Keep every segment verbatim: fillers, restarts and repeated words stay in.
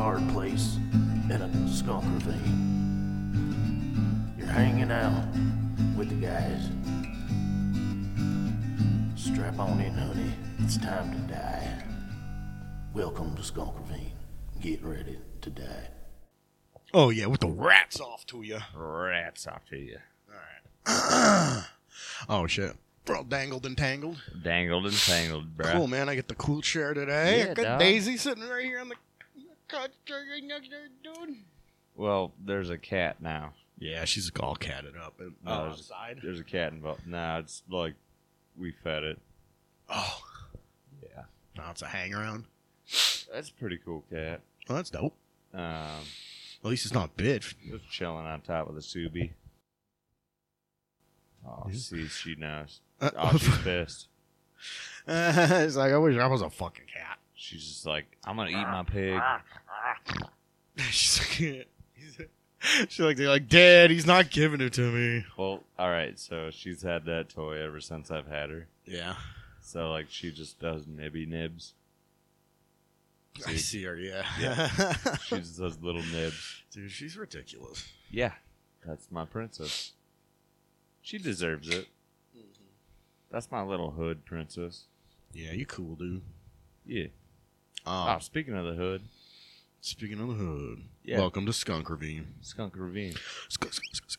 hard place in a skunk ravine. You're hanging out with the guys. Strap on in, honey. It's time to die. Welcome to Skunk Ravine. Get ready to die. Oh, yeah, with the rats off to you. Rats off to you. All right. Oh, shit. We're all dangled and tangled. Dangled and tangled, bro. Cool, man. I get the cool chair today. Yeah, I got dog. Daisy sitting right here on the couch right next to her, dude. Well, there's a cat now. Yeah, she's all catted up. No, Oh, there's, outside? there's a cat involved. Nah, it's like we fed it. Oh, Yeah. now it's a hang-around. That's a pretty cool cat. Well, that's dope. Um, At least it's not a bitch. just chilling on top of the Subi. Oh, Yeah. see, she knows. Uh, Oh, she's pissed. it's like, I wish I was a fucking cat. She's just like, I'm gonna eat my pig. She's like, she's like, they're like, Dad, he's not giving it to me. Well, all right. So she's had that toy ever since I've had her. Yeah. So like, she just does nibby nibs. I see her, yeah. She just does little nibs. Dude, she's ridiculous. Yeah, that's my princess. She deserves it. That's my little hood princess. Yeah, you cool, dude. Yeah. Um, Oh, speaking of the hood, Speaking of the hood, Yeah. welcome to Skunk Ravine. Skunk Ravine. Skunk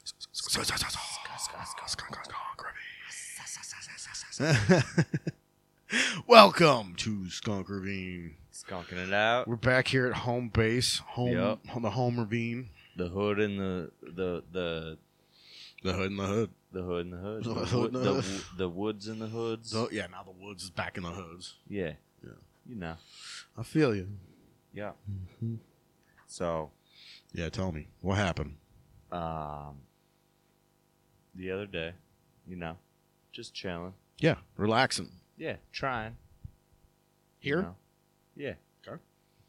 Ravine. Welcome to Skunk Ravine. Skunking it out. We're back here at home base, home Yup. on the home ravine. The hood and the the the The hood and the hood. the hood and the hood. The The, hood wood, and the, the wo- hood. the woods and the hoods. So, yeah, now the woods is back in the hoods. Yeah. Yeah. You know. I feel you. Yeah. Mm-hmm. So, Yeah, tell me. What happened? um, the other day, you know, just chilling. Yeah, relaxing. Yeah, trying. you Here? know. Yeah. Okay.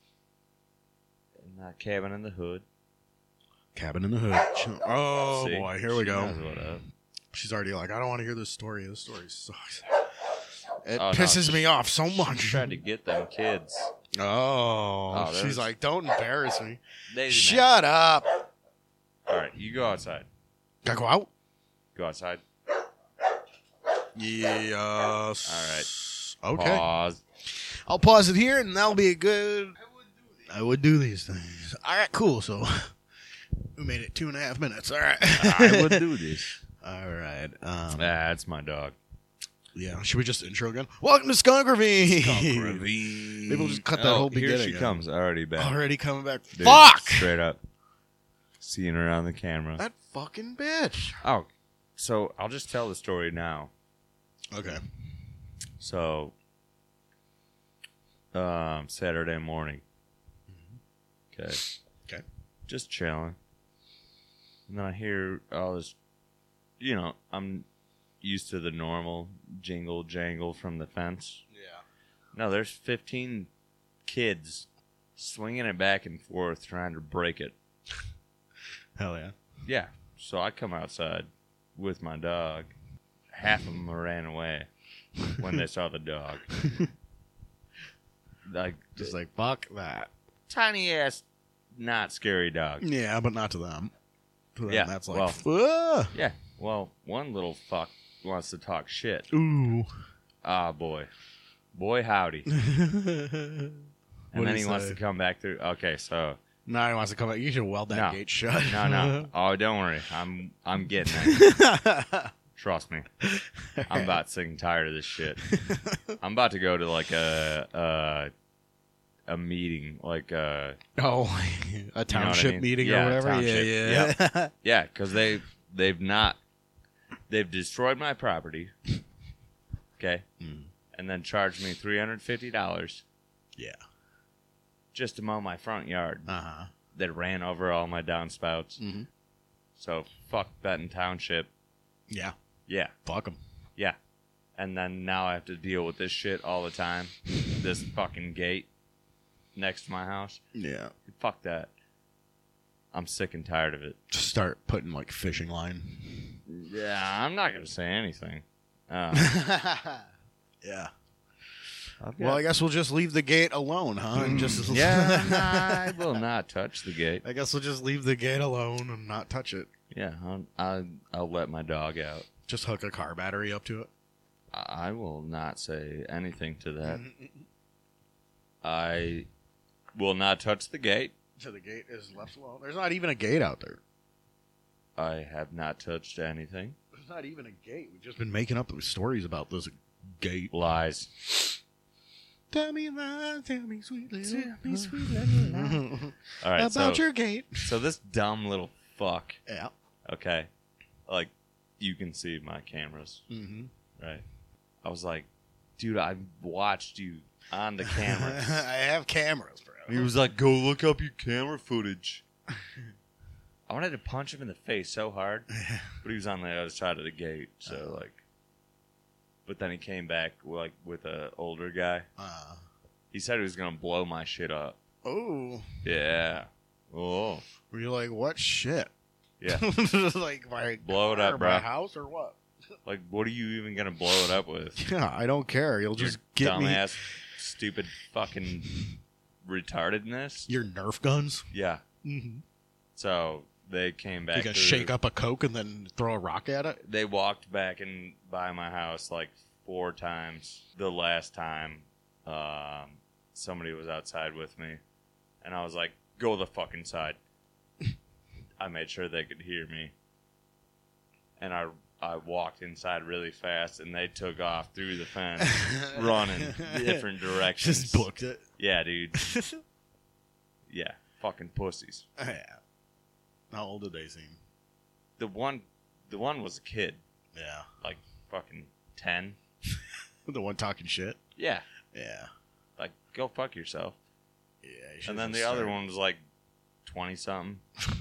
In that cabin in the hood. Cabin in the hood. Chill- Oh, See? boy. Here we She go. knows what up. She's already like, I don't want to hear this story. This story sucks. It Oh, no, pisses she- me off so She much. tried to get them kids. Oh, Oh, she's there's- like, don't embarrass me. Daisy man. Shut up. All right, you go outside. Gotta go out? Go outside. Yes. All right. Okay. Pause. I'll pause it here, and that'll be a good. I would do these things. All right, cool. So we made it two and a half minutes. All right. I would do this. All right. Um, That's my dog. yeah. Should we just intro again? Welcome to Skunk Ravine. Ravine. Maybe we'll just cut that Oh, whole here beginning she out. comes, already back. Already coming back. Dude, Fuck! Straight up. Seeing her on the camera. That fucking bitch. Oh, so I'll just tell the story now. Okay. So, um, Saturday morning. Okay. Okay. Just chilling. And then I hear all this, you know, I'm used to the normal jingle jangle from the fence. Yeah. No, there's fifteen kids swinging it back and forth trying to break it. Hell yeah. Yeah. So I come outside with my dog. Half of them ran away when they saw the dog. Like, Just like, fuck that. tiny ass, not scary dog. Yeah, but not to them. To them, Yeah, that's like, well- "Fuh." Yeah. Well, one little fuck wants to talk shit. Ooh. Ah, boy. Boy, howdy. and And then he wants to come back through. Okay, so No, he wants to come back. You should weld that No. gate shut. no, no. Oh, don't worry. I'm I'm getting it. Trust me. I'm about sick and tired of this shit. I'm about to go to like a a, a meeting, like uh Oh, a township mean? meeting Yeah, or whatever. township. Yeah, yeah. yeah, because they they've not they've destroyed my property. Okay, Mm. and then charged me three hundred fifty dollars Yeah. just to mow my front yard. Uh huh. That ran over all my downspouts. Mm-hmm. So fuck Benton Township. Yeah. Yeah, Fuck him. yeah. And then now I have to deal with this shit all the time. This fucking gate next to my house. Yeah. Fuck that. I'm sick and tired of it. Just start putting like fishing line. Yeah, I'm not gonna say anything. Uh, Yeah. I've Well, I got- guess we'll just leave the gate alone, huh? And just yeah, nah, I will not touch the gate. I guess we'll just leave the gate alone and not touch it. Yeah, I'll, I'll, I'll let my dog out. Just hook a car battery up to it. I I will not say anything to that. I will not touch the gate. So the gate is left alone. There's not even a gate out there. I have not touched anything. There's not even a gate. We've just been making up those stories about this gate. Lies. Tell me lies, tell me sweet little, Tell me me sweet little lies All right, about so, your gate. so this dumb little fuck, Yeah. okay, like, you can see my cameras, Mm-hmm. right? I was like, dude, I watched you on the cameras. I have cameras, bro. He was like, go look up your camera footage. I wanted to punch him in the face so hard, but he was on the other side of the gate, so, like, but then he came back, like, with an older guy. Uh, He said he was going to blow my shit up. oh. Yeah. Oh. Were you like, what shit? Yeah. like, my Blow it car, up, my bro. house, or what? Like, what are you even going to blow it up with? Yeah, I don't care. You'll just Your get me dumbass, stupid fucking retardedness? your Nerf guns. Yeah. Mm-hmm. So they came back. You can through- shake up a Coke and then throw a rock at it. They walked back and by my house like four times. The last time, um, somebody was outside with me, and I was like, "Go the fuck inside." I made sure they could hear me, and I I walked inside really fast, and they took off through the fence, running different directions. Just booked it. Yeah, dude. Yeah, fucking pussies. Yeah. How old did they seem? The one, the one was a kid, Yeah. like fucking ten. The one talking shit? Yeah, Yeah. like go fuck yourself. Yeah. you should've And then the just other started- one was like twenty something.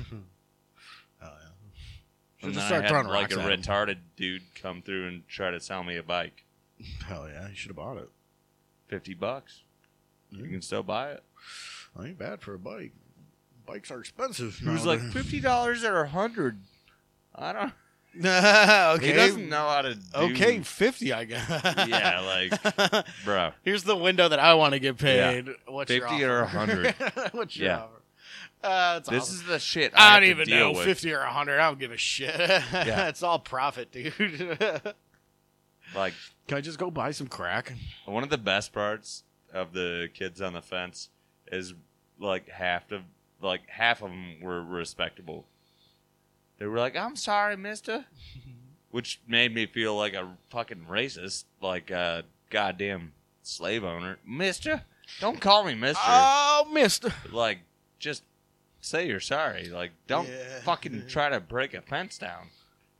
Oh, yeah. And Should've then just I started had throwing like rocks a at 'em. retarded dude come through and try to sell me a bike. Hell yeah. You should have bought it. Fifty bucks. You can still buy it. That ain't bad for a bike. Bikes are expensive. He was like nowadays. fifty dollars or a hundred. I don't. okay. He doesn't know how to. Do, Okay, fifty, I guess. Yeah, like, bro. Here's the window that I want to get paid. What's your fifty or a offer? hundred. What's your Yeah. offer? Uh, it's This awesome. is the shit. I, I have don't to even deal know, with. fifty or a hundred. I don't give a shit. It's all profit, dude. Can Like I just go buy some crack? one of the best parts of the kids on the fence is like half of like half of them were respectable. They were like, "I'm sorry, Mister," which made me feel like a fucking racist, like a goddamn slave owner. Mister, don't call me Mister. Oh, mister. Like, just say you're sorry. Like, don't Yeah. fucking try to break a fence down.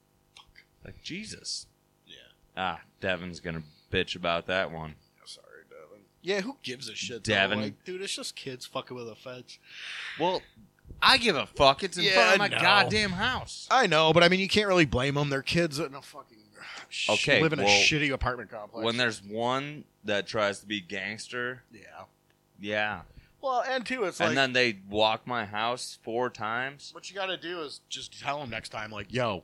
Like, Jesus. Yeah. Ah, Devin's gonna bitch about that one. Sorry, Devin. Yeah, who gives a shit? though? Devin. Like, dude, it's just kids fucking with a fence. Well, I give a fuck. It's in Yeah, front of my no. goddamn house. I know, but I mean, you can't really blame them. They're kids in a fucking sh- Okay, live in a well, shitty apartment complex. When there's one that tries to be gangster, yeah. yeah. Well, and two, it's like and then they walk my house four times. what you got to do is just tell them next time, like, yo,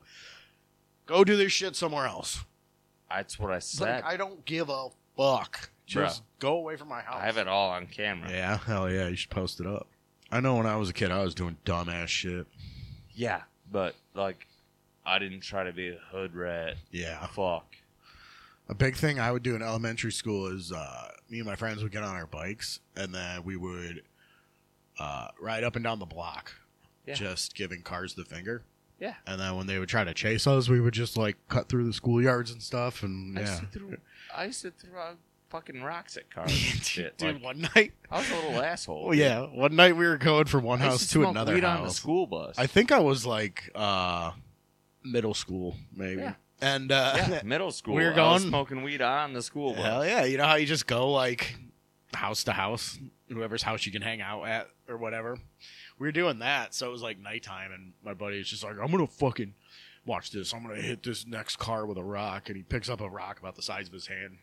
go do this shit somewhere else. That's what I said. Like, I don't give a fuck. Just go away from my house. I have it all on camera. Yeah, hell yeah, you should post it up. I know when I was a kid, I was doing dumbass shit. Yeah, but like, I didn't try to be a hood rat. Yeah. Fuck. A big thing I would do in elementary school is uh, me and my friends would get on our bikes, and then we would uh, ride up and down the block, Yeah. just giving cars the finger. Yeah. And then when they would try to chase us, we would just like cut through the schoolyards and stuff. And I yeah, used to throw, I used to throw fucking rocks at cars and shit. dude, Like, one night. I was a little asshole. Oh yeah, one night we were going from one I used house to, to smoke another weed on the house. school bus. I think I was like uh, middle school, maybe. Yeah. And uh, yeah, middle school. we were I was going- smoking weed on the school bus. hell yeah, you know how you just go like house to house, whoever's house you can hang out at or whatever. We were doing that, so it was like nighttime, and my buddy was just like, "I'm gonna fucking watch this. I'm gonna hit this next car with a rock," and he picks up a rock about the size of his hand.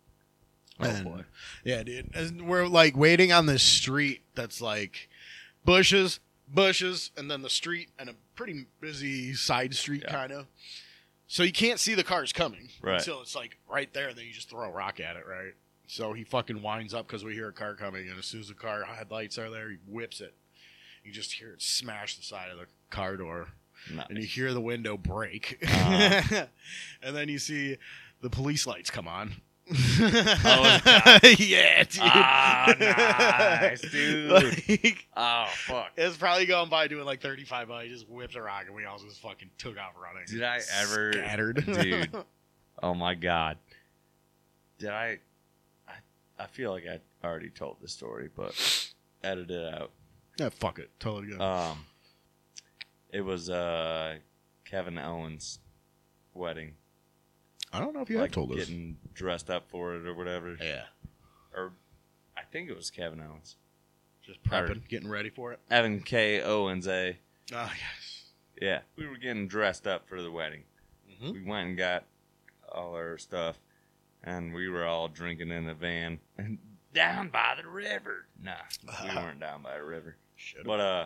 Oh And- boy. Yeah, dude. And we're like waiting on this street that's like bushes, bushes, and then the street and a pretty busy side street Yeah. kind of. So you can't see the cars coming Right. until it's like right there, and then you just throw a rock at it, right? So he fucking winds up because we hear a car coming, and as soon as the car headlights are there, he whips it. You just hear it smash the side of the car door, Nice. and you hear the window break. Uh-huh. And then you see the police lights come on. Oh, yeah, dude. Ah, nice, dude. Like, Oh, fuck. it was probably going by doing like thirty-five, but he just whipped a rock, and we all just fucking took off running. Did I ever... Scattered. Dude. Oh, my God. Did I... I... I feel like I already told this story, but edit it out. Yeah, fuck it. Totally good. Um, It was uh, Kevin Owens' wedding. I don't know if you like have told us. getting dressed up for it or whatever. Yeah. Or I think it was Kevin Owens. Just prepping, getting ready for it. Evan K. Owens, eh? Oh, yes. Yeah. We were getting dressed up for the wedding. Mm-hmm. We went and got all our stuff, and we were all drinking in the van. And down by the river. Nah, we weren't down by the river. Should've. But, uh,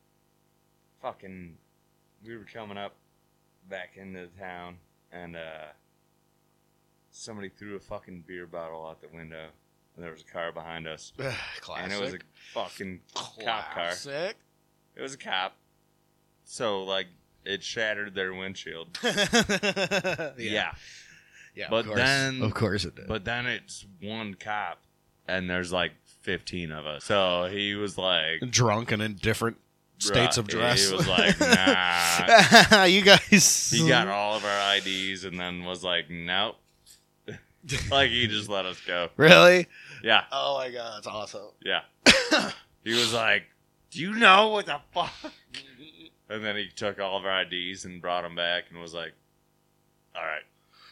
fucking, we were coming up back into town, and, uh, somebody threw a fucking beer bottle out the window, and there was a car behind us. Classic. And it was a fucking cop car. Classic. It was a cop. So, like, it shattered their windshield. yeah. Yeah. Yeah, But of course. then- Of course it did. But then it's one cop, and there's like fifteen of us. So he was like... Drunk and in different states of Bruh, dress. He was like, nah. You guys. He got all of our I Ds and then was like, nope. Like, he just let us go. Really? Yeah, Oh my god, that's awesome. yeah. He was like, do you know what the fuck? And then he took all of our I Ds and brought them back and was like, all right,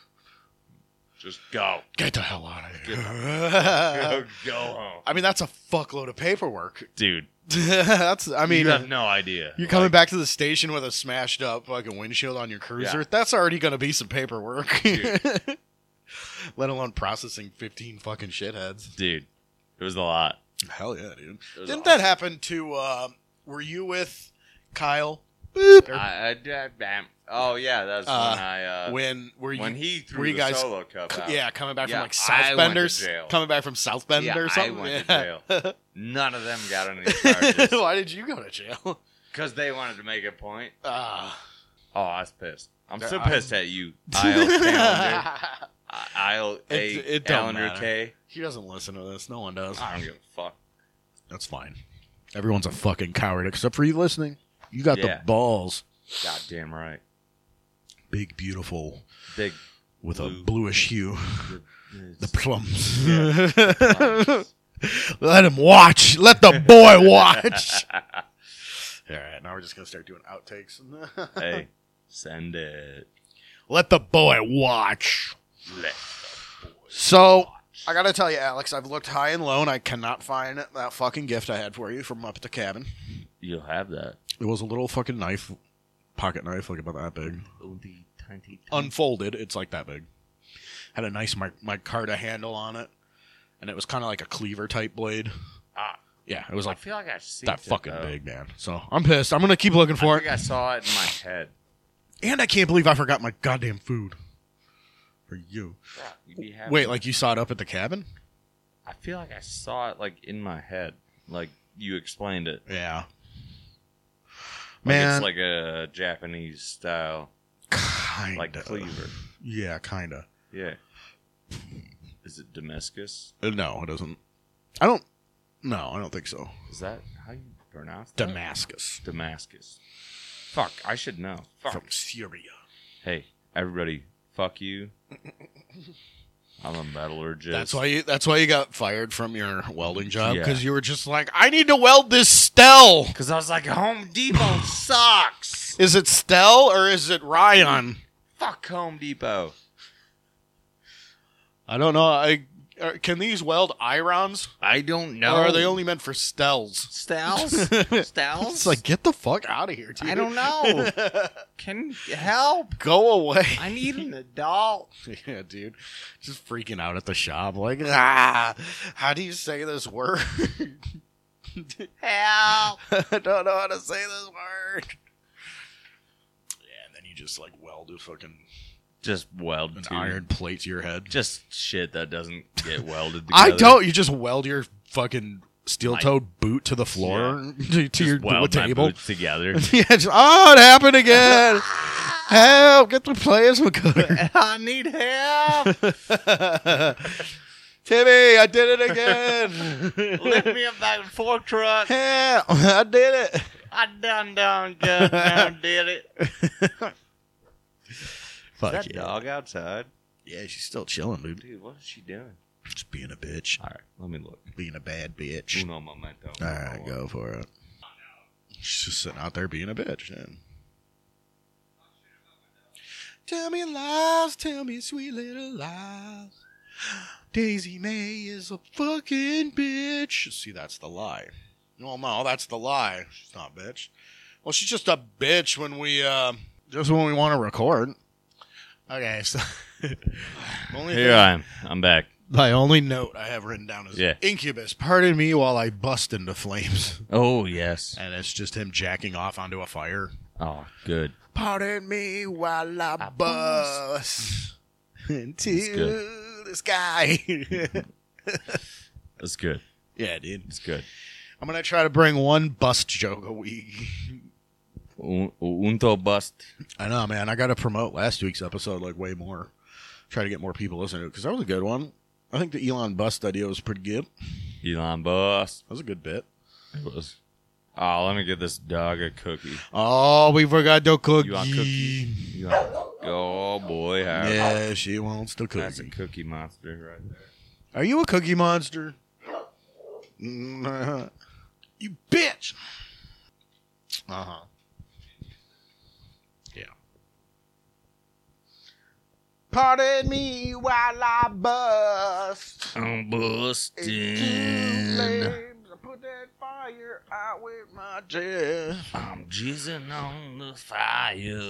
just go. Get the hell out of here. Go, go home. I mean, that's a fuckload of paperwork. Dude, That's, I mean, you have no idea. you're coming Like, back to the station with a smashed up fucking windshield on your cruiser. Yeah. That's already going to be some paperwork. Dude. Let alone processing fifteen fucking shitheads. Dude, it was a lot. Hell yeah, dude. It was Didn't awesome. that happen to, uh, were you with Kyle? Boop. Or I, I, I, bam. Oh, yeah, that's Uh, when I... Uh, when, were you, when he threw were you the guys, solo cup c- out. yeah, coming back Yeah, from like I went to Southbenders? jail. Coming back from Southbend Yeah, or I something? went to Yeah. jail. None of them got any charges. Why did you go to jail? Because they wanted to make a point. Ah. Oh, I was pissed. I'm so I- pissed at you, Isle Calendar. Isle It- A it don't Calendar matter. K. He doesn't listen to this. No one does. I don't give a fuck. That's fine. Everyone's a fucking coward except for you listening. You got Yeah. the balls. Goddamn right. Big, beautiful, Big. with a Blue. bluish hue. The It's- plums. Yeah. Let him watch. Let the boy watch. All right, now we're just going to start doing outtakes. Hey, send it. Let the boy watch. Let So, I got to tell you, Alex, I've looked high and low, and I cannot find that fucking gift I had for you from up at the cabin. You'll have that. It was a little fucking knife, pocket knife, like about that big. Tiny, tiny. Unfolded, it's like that big. Had a nice mic- micarta handle on it, and it was kind of like a cleaver type blade. Ah, Yeah, it was I like feel like I've seen that it, fucking though. big, man. So I'm pissed. I'm gonna keep looking I for think it. I saw it in my head. And I can't believe I forgot my goddamn food for you. Yeah, you'd be happy. Wait, like you saw it up at the cabin? I feel like I saw it like in my head, like you explained it. Yeah. Like Man, it's like a Japanese style, kinda. like cleaver. Yeah, kinda. Yeah. Is it Damascus? Uh, No, it doesn't. I don't. No, I don't think so. Is that how you pronounce that? Damascus Damascus. Fuck, I should know. Fuck. from Syria. Hey, everybody, fuck you. I'm a metallurgist. That's why you. That's why you got fired from your welding job, Yeah. because you were just like, I need to weld this Stell. Because I was like, Home Depot sucks. Is it Stell or is it Ryan? Fuck Home Depot. I don't know. I uh, can these weld irons, I don't know. or are they only meant for Stells? Styles? Styles? It's like, get the fuck out of here, dude. I don't know. Can you help? Go away. I need an adult. Yeah, dude. Just freaking out at the shop. Like, ah, how do you say this word? Help. I don't know how to say this word. Yeah, and then you just like weld a fucking Just weld An to iron plate to your head. Just shit that doesn't get welded together. I don't. You just weld your fucking steel-toed boot to the floor Yeah. to, to Just your weld my table. boots together. Yeah, just, oh, it happened again. Help! Get the plasma cutter. I need help. Timmy, I did it again. Lift me up that fork truck. Help! I did it. I done done just now did it. Fuck Is that yeah. dog outside? Yeah, she's still chilling, dude. Dude, what is she doing? Just being a bitch. All right, let me look. Being a bad bitch. Uno momento. All right, go for it. She's just sitting out there being a bitch. Yeah. Tell me lies, tell me sweet little lies. Daisy May is a fucking bitch. See, that's the lie. No, no, that's the lie. She's not a bitch. Well, she's just a bitch when we, uh, just when we want to record. Okay, so only Here I am. I'm back. my only note I have written down is Yeah. Incubus. Pardon me while I bust into flames, Oh, yes. and it's just him jacking off onto a fire. Oh, good. Pardon me while I, I bust into the sky. That's good. Yeah, dude. It's good. I'm gonna try to bring one bust joke a week. Un- Unto bust. I know, man. I got to promote last week's episode like way more. Try to get more people listening to it because that was a good one. I think the Elon bust idea was pretty good. Elon bust. That was a good bit. It was. Oh, let me get this dog a cookie. Oh, we forgot the cookie. You want cookie? You want... Oh, boy. How... Yeah, she wants the cookie. That's a cookie monster right there. Are you a cookie monster? Mm, you bitch. Uh huh. Yeah. Pardon me while I bust. I'm Into busting. flames. I put that fire out with my chest. I'm jizzing on the fire.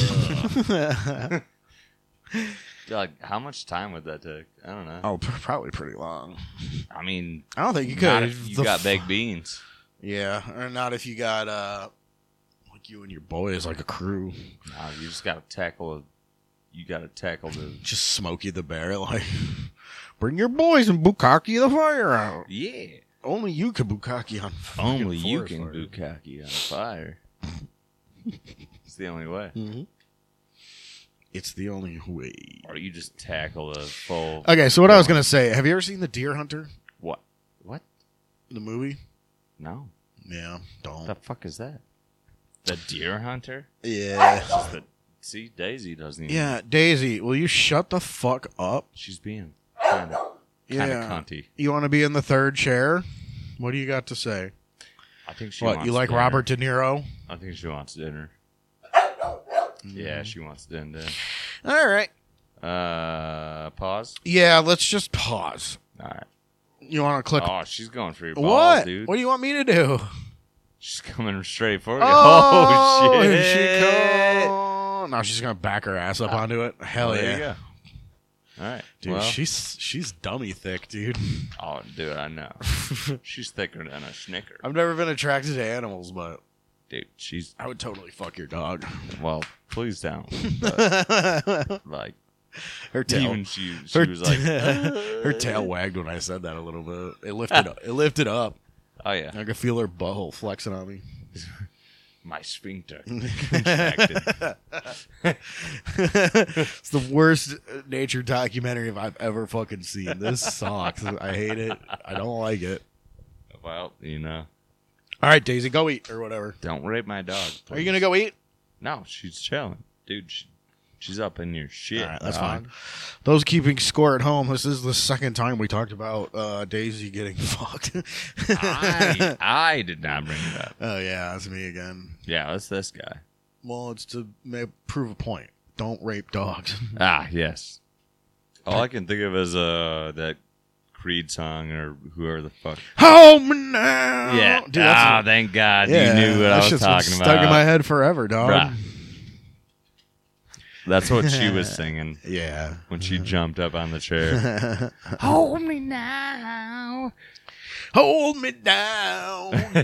Like, how much time would that take? I don't know. Oh, pr- probably pretty long. I mean, I don't think you not could. if you The got f- baked beans. Yeah, or not if you got uh, like you and your boys, like a crew. No, you just got to tackle. A, you got to tackle the. Just Smokey the Bear, like bring your boys and bukkake the fire out. Yeah. Only you can bukkake on. fucking Only you forest can fire. bukkake on fire. It's the only way. Mhm. It's the only way. Or you just tackle a full. Okay, so what I was gonna say, have you ever seen The Deer Hunter, What? What? the movie? No. Yeah, don't. The fuck is that? The deer hunter? Yeah. Just the, see, Daisy doesn't even. Yeah, Daisy, will you shut the fuck up? She's being kind of kind of Yeah. cunty. You want to be in the third chair? What do you got to say? I think she What, wants you like dinner. Robert De Niro? I think she wants dinner. Yeah, she wants dinner. All right. Uh, pause. Yeah, let's just pause. All right. You want to click? Oh, she's going for your balls, what? dude. What do you want me to do? She's coming straight for you. Oh, Oh, here shit. she comes. Now she's gonna back her ass up onto it. Hell Well, yeah, there you go. All right, dude. well, she's she's dummy thick, dude. oh, dude, I know. She's thicker than a snicker, I've never been attracted to animals, but dude. She's I would totally fuck your dog. well, please don't. But, like Her tail, even she, she her, was like, her tail wagged when I said that a little bit. It lifted up. It lifted up. oh yeah, I could feel her butthole flexing on me. my sphincter contracted. It's the worst nature documentary I've ever fucking seen. This sucks. I hate it. I don't like it. Well, you know, All right, Daisy, go eat or whatever. don't rape my dog. Are you gonna go eat? No, she's chilling, dude. She, she's up in your shit. All right, that's dog. fine. Those keeping score at home, this is the second time we talked about uh, Daisy getting fucked. I, I did not bring it up. Oh yeah, that's me again. Yeah, that's this guy. Well, it's to ma- prove a point. Don't rape dogs. Ah, yes. All I can think of is uh that Creed song or whoever the fuck. Home now. Yeah. Dude, that's ah, a- thank God yeah, you knew what that I was shit's been talking stuck about. in my head forever, dog. Bruh. That's what she was singing Yeah. when she jumped up on the chair. Hold me now. Hold me down.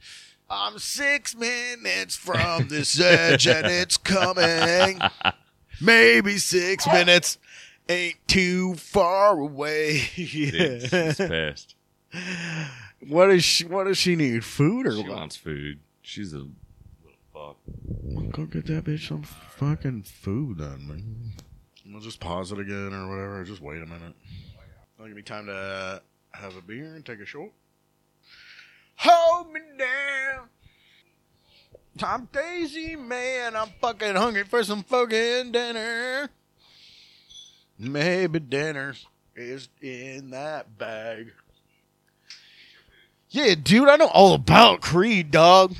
I'm six minutes from this edge and it's coming. Maybe six minutes ain't too far away. Dude, she's pissed. What does she? What does she need? Food or She what? wants food. She's a little fuck. Go get that bitch some fucking food then, man. We'll just pause it again or whatever. Just wait a minute. It'll give me time to have a beer and take a short. Hold me down. I'm Daisy, man. I'm fucking hungry for some fucking dinner. Maybe dinner is in that bag. Yeah, dude, I know all about Creed, dog.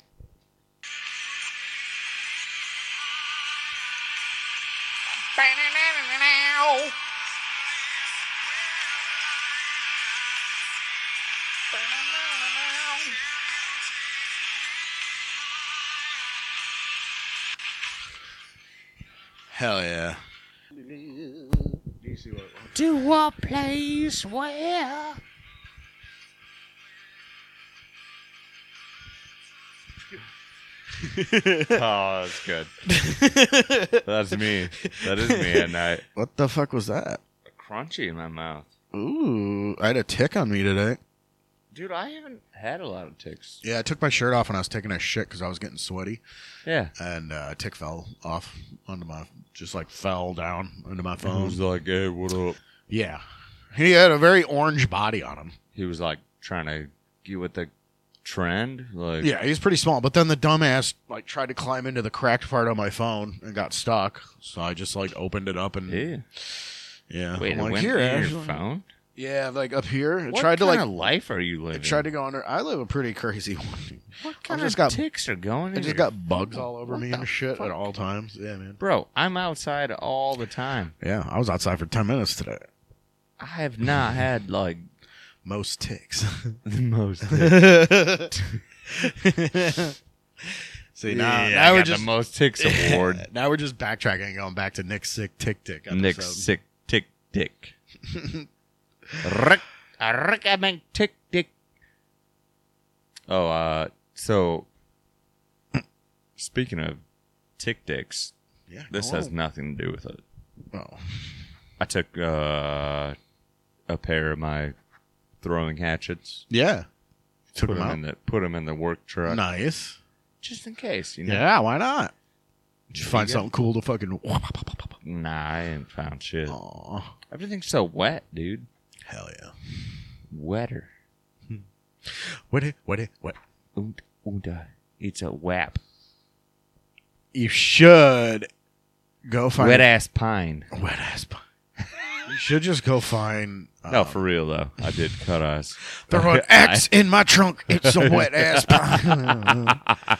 Hell yeah. To a place where Oh, that's good. That's me. That is me at night. What the fuck was that? Crunchy in my mouth. Ooh, I had a tick on me today. Dude, I haven't had a lot of ticks. Yeah, I took my shirt off when I was taking a shit because I was getting sweaty, Yeah. and uh, a tick fell off onto my, just like fell down into my phone. He was like, hey, what up? Yeah, he had a very orange body on him. He was like trying to get with the trend. Like, Yeah, he's pretty small. But then the dumbass like tried to climb into the cracked part of my phone and got stuck. So I just like opened it up and yeah. yeah. Wait, I'm it like, went here, in Ashley. your phone? Yeah, like up here. It What tried to kind like of life are you living? it tried to go under. I live a pretty crazy one. What I kind just of got ticks are going? I in just your got bugs phone? all over What me the and shit fuck? at all times. Yeah, man. Bro, I'm outside all the time. Yeah, I was outside for ten minutes today. I have not had like Most ticks. the most. See now, Yeah, now I we're got just the most ticks award. now we're just backtracking and going back to Nick's sick tick tick. Nick episode. sick tick dick. Rick, I recommend tick dick. Oh, uh, so speaking of tick dicks, Yeah, this go has on. nothing to do with it. Oh. I took uh, a pair of my throwing hatchets, Yeah, took put them them out. in the put them in the work truck, Nice. just in case. You know? Yeah, why not? Did you You find got- something cool to fucking? Nah, I ain't found shit. Aw, Everything's so wet, dude. hell yeah. Wetter. What? It, what? It, what? Und, und, uh, it's a wap. You should go find Wet ass pine. wet ass. pie. You should just go find. Um, No, for real though. I did cut eyes. Throw an X in my trunk. It's a wet ass pie.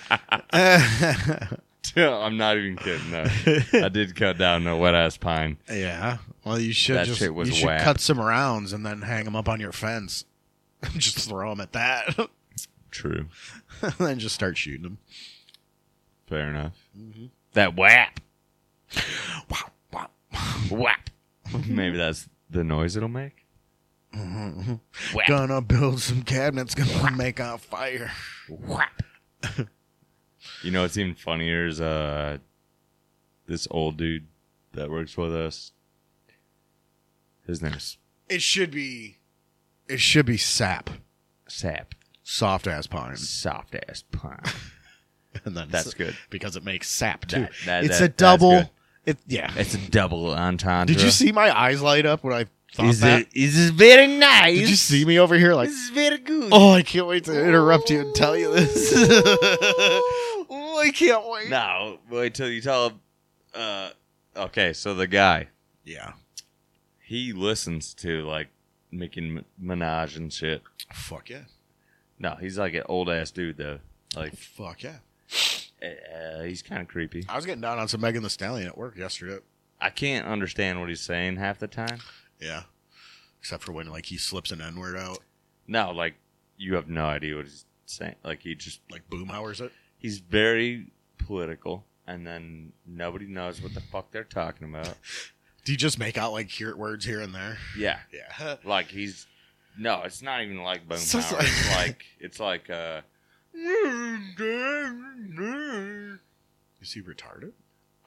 I'm not even kidding. No. I did cut down a wet ass pine. Yeah. Well, you should That just shit was you should whack. cut some rounds and then hang them up on your fence. Just throw them at that, True. and then just start shooting them. Fair enough. That whap. Wow, wow. Whap. Maybe that's the noise it'll make. Whap. Gonna build some cabinets. Gonna make on fire. Whap. You know what's even funnier is uh, this old dude that works with us. His name's It should be. It should be sap. Sap. Soft ass pine, Soft ass pine. and then That's good. because it makes sap too. That- that- it's that- a that's double. good. It yeah. It's a double entendre. Did you see my eyes light up when I thought Is that? it? Is this very nice? Did you see me over here like? This is very good. Oh, I can't wait to interrupt you and tell you this. Oh, I can't wait. No, wait till you tell him. Uh, okay, so the guy, Yeah. he listens to like making M- Minaj and shit. Fuck yeah. No, he's like an old ass dude though. Like, Fuck yeah. uh, he's kind of creepy. I was getting down on some Megan Thee Stallion at work yesterday. I can't understand what he's saying half the time. Yeah. Except for when like he slips an N word out, No, like you have no idea what he's saying. Like he just like Boomhauer's it. he's very political, and then nobody knows what the fuck they're talking about. Do you just make out like here words here and there? Yeah, Yeah. like he's no, it's not even like Boom So it's Power. like- It's like it's like uh Is he retarded?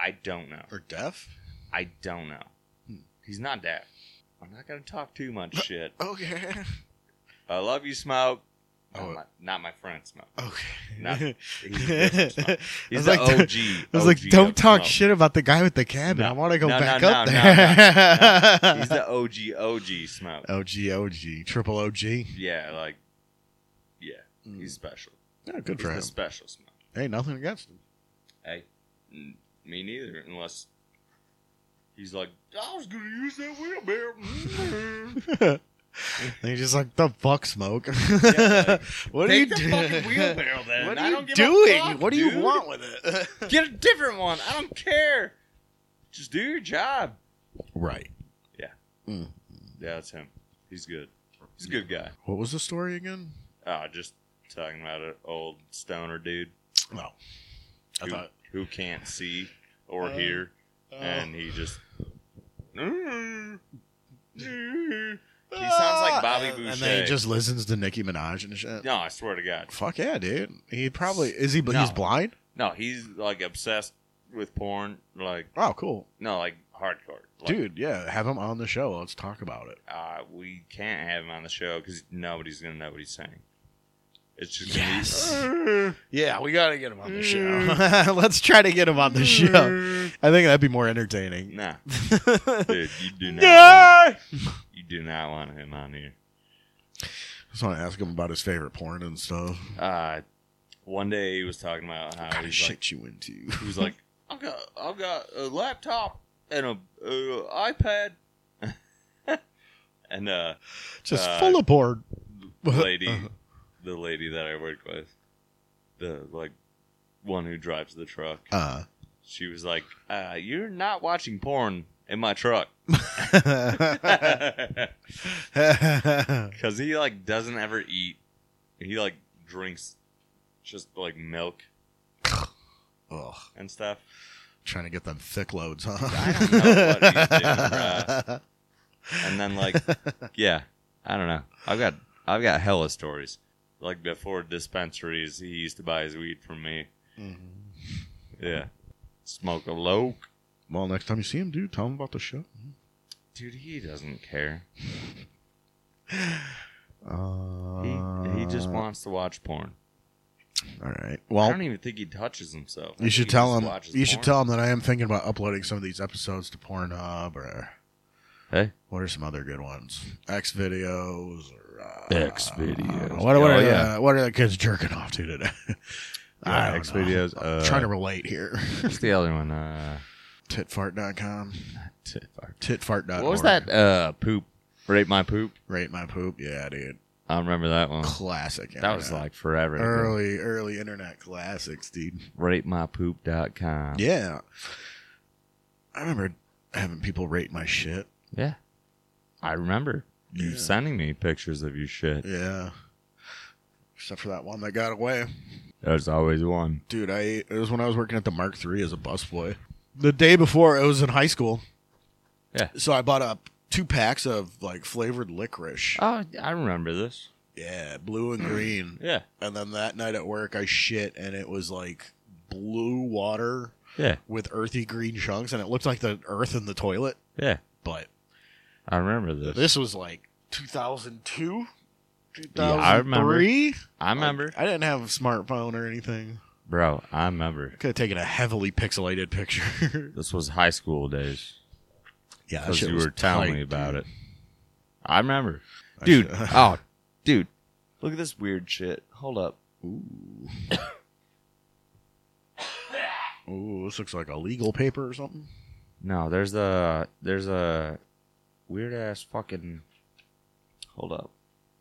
I don't know. Or deaf? I don't know. Hmm. He's not deaf. I'm not gonna talk too much shit. Okay. I love you, Smoke. Not, Oh. my, not my friend, Smoke. Okay. Not, he's different Smoke. He's I the was like, O G. I was O like, G don't of talk Smoke. shit about the guy with the cabin. No. I want to go No, back no, up no, there. no, no. He's the O G, O G Smoke. O G, O G, triple O G. Yeah, like, yeah, Mm. he's special. Yeah, good He's for the him. special Smoke. Hey, nothing against him. Hey, n- me neither, unless he's like, I was gonna use that wheelbarrow. And he's just like, the fuck, Smoke. Yeah, like, what are you Take the doing? fucking wheelbarrow then. What I are you don't give a doing? fuck, What do you dude. want with it? Get a different one. I don't care. Just do your job. Right. Yeah. Mm. Yeah, that's him. He's good. He's a good guy. What was the story again? Oh, just talking about an old stoner dude No. I who, thought. who can't see or Uh, hear, uh, and he just. He sounds like Bobby and, Boucher. And then he just listens to Nicki Minaj and shit. No, I swear to God. Fuck yeah, dude. He probably is he. No. He's blind. No, he's like obsessed with porn. Like, Oh, cool, no, like hardcore. Like, dude. Yeah, have him on the show. Let's talk about it. Uh, we can't have him on the show because nobody's going to know what he's saying. It's just gonna Yes. be, Yeah, we gotta get him on the show. Let's try to get him on the show. I think that'd be more entertaining. Nah, dude, you do not. Want, you do not want him on here. Just want to ask him about his favorite porn and stuff. Uh, one day he was talking about how What kind of he's shit like, you into? he was like, I've got, I've got a laptop and a uh, iPad, and uh, Just uh, full of porn. the lady, the lady that I work with, the like one who drives the truck. Uh. She was like, uh, "You're not watching porn in my truck." Because he like doesn't ever eat. He like drinks just like milk Ugh. and stuff. Trying to get them thick loads, huh? I don't know what he's doing, bruh. And then like, yeah, I don't know. I've got I've got hella stories. Like before dispensaries, he used to buy his weed from me. Mm-hmm. Yeah, smoke a loke. Well, next time you see him, dude, tell him about the show. Dude, he doesn't care. Uh, He he just wants to watch porn. All right. I Well, don't even think he touches himself. I you should think he tell just him. watches You should porn. tell him that I am thinking about uploading some of these episodes to Pornhub or Hey, what are some other good ones? X videos or uh, Xvideos. What, what, Oh, are yeah. the, what are the kids jerking off to today? I Yeah, don't X know. videos. I'm Uh, trying to relate here. what's the other one? Uh, tit fart dot com. tit fart. tit fart dot org. What was that? Uh, poop. Rate my poop. Rate my poop. Yeah, dude. I remember that one. Classic. That was internet. like forever ago. early, early internet classics, dude. rate my poop dot com. Yeah. I remember having people rate my shit. Yeah. I remember you Yeah. sending me pictures of your shit. Yeah. Except for that one that got away. There's always one. Dude, I it was when I was working at the Mark three as a busboy. The day before, it was in high school. Yeah. So I bought up two packs of like flavored licorice. Oh, I remember this. Yeah, blue and green. Yeah. And then that night at work, I shit, and it was like blue water Yeah. with earthy green chunks, and it looked like the earth in the toilet. Yeah. But I remember this. this was like two thousand two, Yeah, I remember. two thousand three. I remember. I didn't have a smartphone or anything. Bro, I remember. Could have taken a heavily pixelated picture. This was high school days. Yeah, that Because shit you was were telling tight, me about dude. it. I remember. That Dude. shit- oh, dude. Look at this weird shit. Hold up. Ooh. Ooh, this looks like a legal paper or something. No, there's a there's a weird ass fucking. Hold up.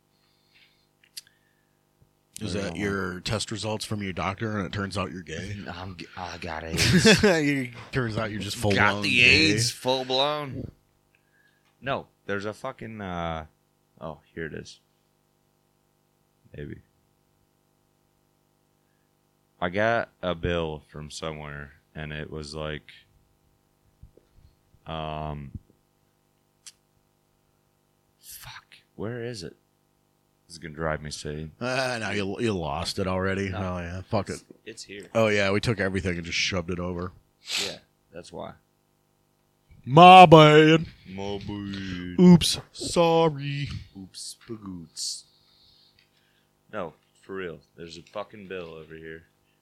Is that your test results from your doctor, and it turns out you're gay? I'm, g- I got AIDS. You- turns out you're just full got blown the gay. AIDS full blown. No, there's a fucking. Uh, oh, here it is. Maybe. I got a bill from somewhere, and it was like, um, fuck, where is it? This is gonna drive me insane. Ah, no, you you lost it already. No. Oh yeah, fuck it. It's, it's here. Oh yeah, we took everything and just shoved it over. Yeah, That's why. My bad. My bad. Oops. Sorry. Oops, spagoots. No, for real. There's a fucking bill over here.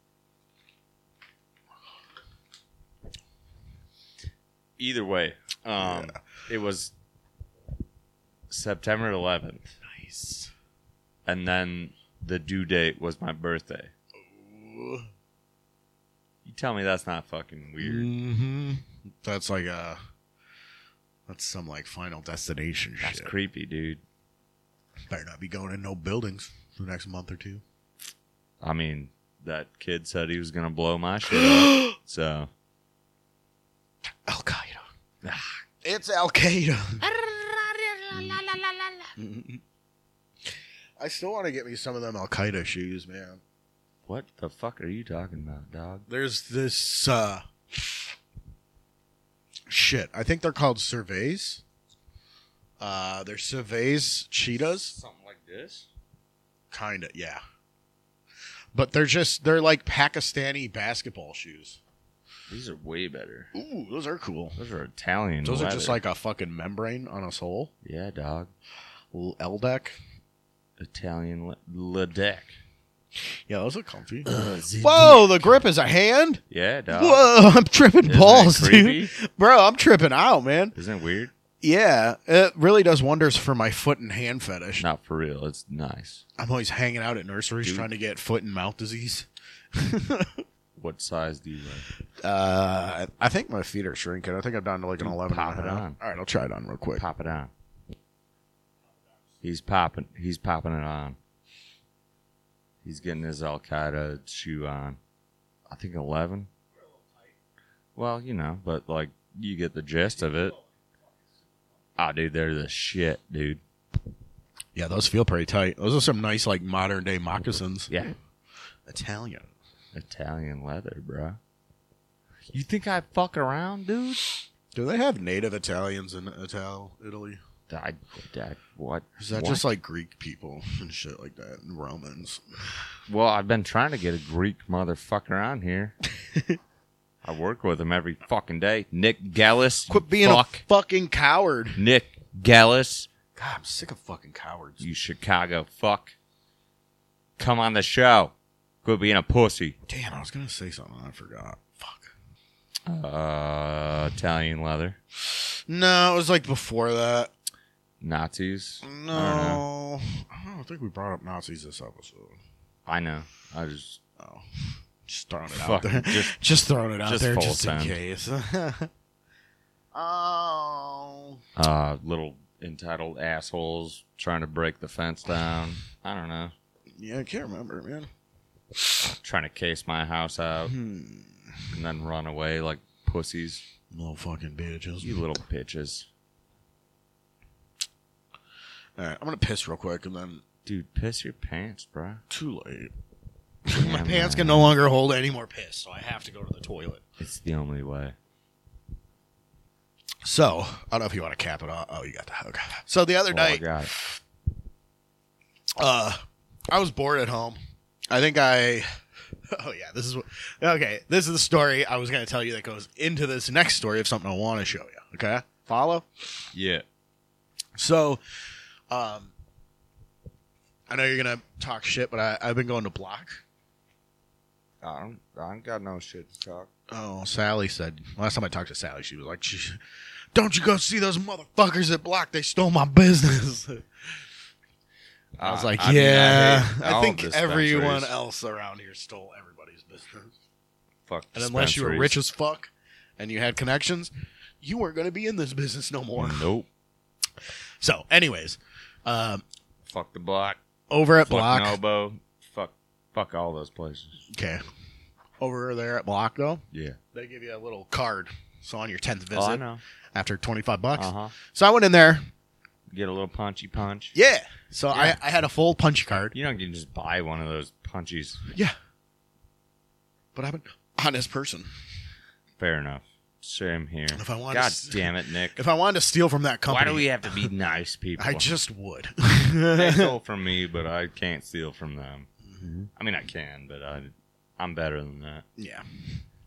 Either way, um, Yeah. it was September eleventh, Nice. and then the due date was my birthday. Ooh. You tell me that's not fucking weird. Mm-hmm. That's like a... That's some, like, Final Destination That's shit. creepy, dude. Better not be going in no buildings for the next month or two. I mean, that kid said he was gonna blow my shit up, so Al Qaeda. It's Al Qaeda. I still want to get me some of them Al Qaeda shoes, man. what the fuck are you talking about, dog? There's this uh shit. I think they're called Surveys. Uh, they're Surveys cheetahs. Something like this? Kinda, yeah. But they're just they're like Pakistani basketball shoes. These are way better. Ooh, those are cool. Those are Italian. Those leather. are just like a fucking membrane on a sole. yeah, dog. Little L deck. Italian le- le deck. Yeah, those are comfy. Whoa, Whoa, the grip is a hand. yeah, dog. Whoa, I'm tripping Isn't balls, it creepy? dude. Bro, I'm tripping out, man. Isn't it weird? Yeah, it really does wonders for my foot and hand fetish. Not for real. It's nice. I'm always hanging out at nurseries Dude. trying to get foot and mouth disease. What size do you like? Uh, I think my feet are shrinking. I think I'm down to like an Dude, eleven. pop and a it half. on. All right, I'll try it on real quick. Pop it on. He's popping. He's popping it on. He's getting his Al Qaeda shoe on. I think eleven. Well, you know, but like you get the gist of it. Ah, oh, dude, they're the shit, dude. Yeah, those feel pretty tight. Those are some nice like modern day moccasins. Yeah, Italian. Italian leather, bro. You think I fuck around, dude? Do they have native Italians in Ital Italy? I, I, what? Or is that What? just like Greek people and shit like that, and Romans? Well, I've been trying to get a Greek motherfucker on here. I work with him every fucking day. Nick Gallus. Quit being fuck. a fucking coward. Nick Gallus. God, I'm sick of fucking cowards. You Chicago fuck. Come on the show. Quit being a pussy. Damn, I was gonna say something. I forgot. Fuck. Uh, Italian leather. No, it was like before that. Nazis. No, I don't know. I don't think we brought up Nazis this episode. I know. I just Oh, just throwing it out Fuck, there. just- Just, throwing it out just there, full just in send. case. Oh, uh little entitled assholes trying to break the fence down. I don't know. yeah, I can't remember, man. Trying to case my house out Hmm. and then run away like pussies. Little fucking bitches. You little bitches. All right, I'm gonna piss real quick, and then Dude, piss your pants, bro. too late. Damn, My pants man. can no longer hold any more piss, so I have to go to the toilet. It's the only way. So I don't know if you want to cap it off. Oh, you got the hug. So the other Oh, I night, got it. uh, I was bored at home. I think I. Oh yeah, this is what. Okay, this is the story I was going to tell you that goes into this next story of something I want to show you. Okay, follow. Yeah. So, um, I know you're gonna talk shit, but I, I've been going to Block. I don't, I ain't got no shit to talk. Oh, Sally said last time I talked to Sally, she was like, she, "Don't you go see those motherfuckers at Block? They stole my business." I was like, I mean, I "Yeah, hate I, all think everyone dispensaries. else around here stole everybody's business, Fuck and unless you were dispensaries. rich as fuck and you had connections, you weren't going to be in this business no more." Nope. So, anyways, um, Fuck the block. over at Fuck Block, Nobo. Fuck. Fuck all those places. okay, over there at Block though. Yeah. They give you a little card. So on your tenth visit, Oh, I know. after twenty-five bucks. Uh huh. So I went in there. Get a little punchy punch. Yeah. So Yeah. I, I had a full punch card. You don't get to just buy one of those punchies. Yeah. But I'm an honest person. Fair enough. Same here. If I wanted God to- damn it, Nick. If I wanted to steal from that company, Why do we have to be nice people? I just would. They stole from me, but I can't steal from them. I mean, I can, but I, I'm better than that. Yeah.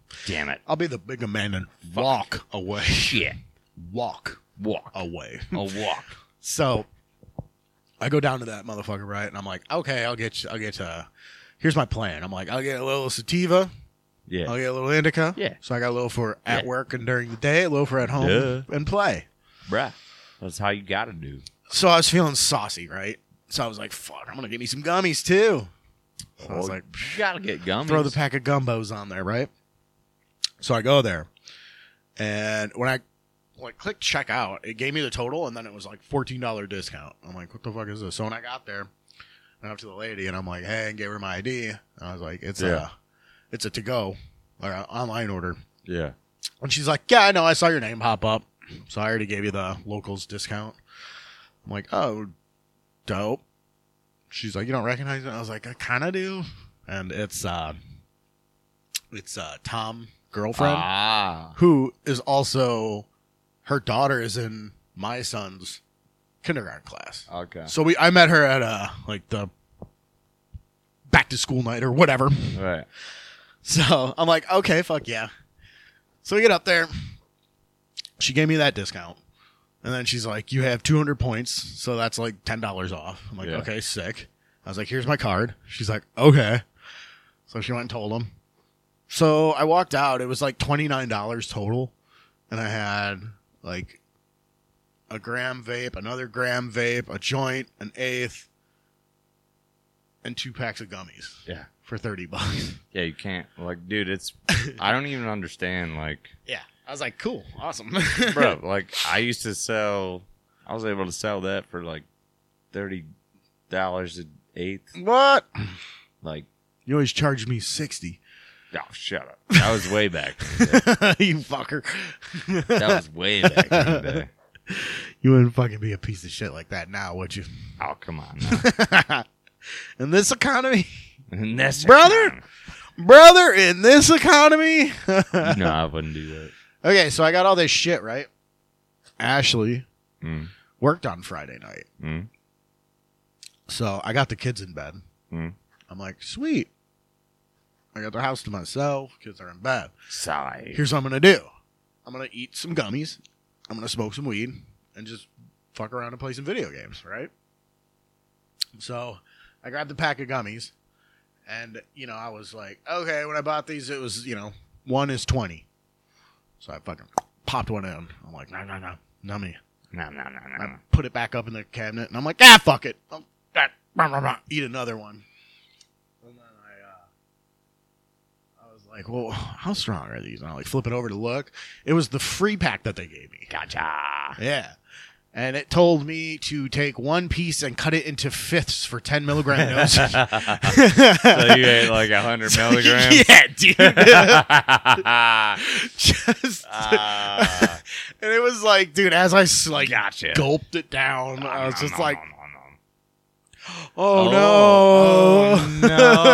Damn it. I'll be the bigger man and walk away. Shit. Walk Walk. away. A walk. So I go down to that motherfucker, right? And I'm like, okay, I'll get you, I'll get uh here's my plan. I'm like, I'll get a little sativa, Yeah. I'll get a little indica. Yeah. So I got a little for at Yeah. work and during the day, a little for at home Duh. and play. Bruh. That's how you gotta do. So I was feeling saucy, right? So I was like, fuck, I'm gonna get me some gummies too. So I was Oh, like, you gotta get gummies. throw the pack of gumbos on there, right? So I go there. And when I like clicked check out, it gave me the total and then it was like fourteen dollars discount. I'm like, what the fuck is this? So when I got there, I went up to the lady and I'm like, hey, and gave her my I D. And I was like, it's Yeah. a it's a to go or an online order. Yeah. And she's like, yeah, I know, I saw your name pop up. So I already gave you the locals discount. I'm like, oh, dope. She's like, you don't recognize it? I was like, I kind of do. And it's uh, it's uh, Tom girlfriend, Ah. who is also, her daughter is in my son's kindergarten class. Okay. So we, I met her at uh, like the back to school night or whatever. Right. So I'm like, okay, fuck yeah. So we get up there. She gave me that discount. And then she's like, you have two hundred points. So that's like ten dollars off. I'm like, Yeah. okay, sick. I was like, here's my card. She's like, okay. So she went and told him. So I walked out. It was like twenty-nine dollars total. And I had like a gram vape, another gram vape, a joint, an eighth, and two packs of gummies Yeah. for thirty bucks. Yeah, you can't. Like, dude, it's. I don't even understand. Like, Yeah. I was like, cool. Awesome. bro, like, I used to sell. I was able to sell that for like thirty dollars an eighth. What? Like, You always charged me sixty. oh, shut up. That was way back in the day. You fucker. That was way back in the day. You wouldn't fucking be a piece of shit like that now, would you? Oh, come on now. In this economy? And that's Brother? Brother, in this economy? No, I wouldn't do that. Okay, so I got all this shit, right? Ashley Mm. worked on Friday night. Mm. So I got the kids in bed. Mm. I'm like, sweet. I got the house to myself. Kids are in bed. Sigh. Here's what I'm going to do. I'm going to eat some gummies. I'm going to smoke some weed and just fuck around and play some video games, right? So I grabbed the pack of gummies and, you know, I was like, okay, when I bought these, it was, you know, one is twenty. So I fucking popped one in. I'm like, no, no, no, no me. No, no, no, no. I put it back up in the cabinet and I'm like, ah, fuck it. I'll, ah, blah, blah, blah, eat another one. And then I, uh, I was like, well, how strong are these? And I like flip it over to look. It was the free pack that they gave me. Gotcha. Yeah. And it told me to take one piece and cut it into fifths for ten milligram dosage. So you ate like one hundred milligrams? Yeah, dude. Just, Ah. and it was like, dude, as I s- like Gotcha. gulped it down, I was just No, like, no, no, no. oh, no.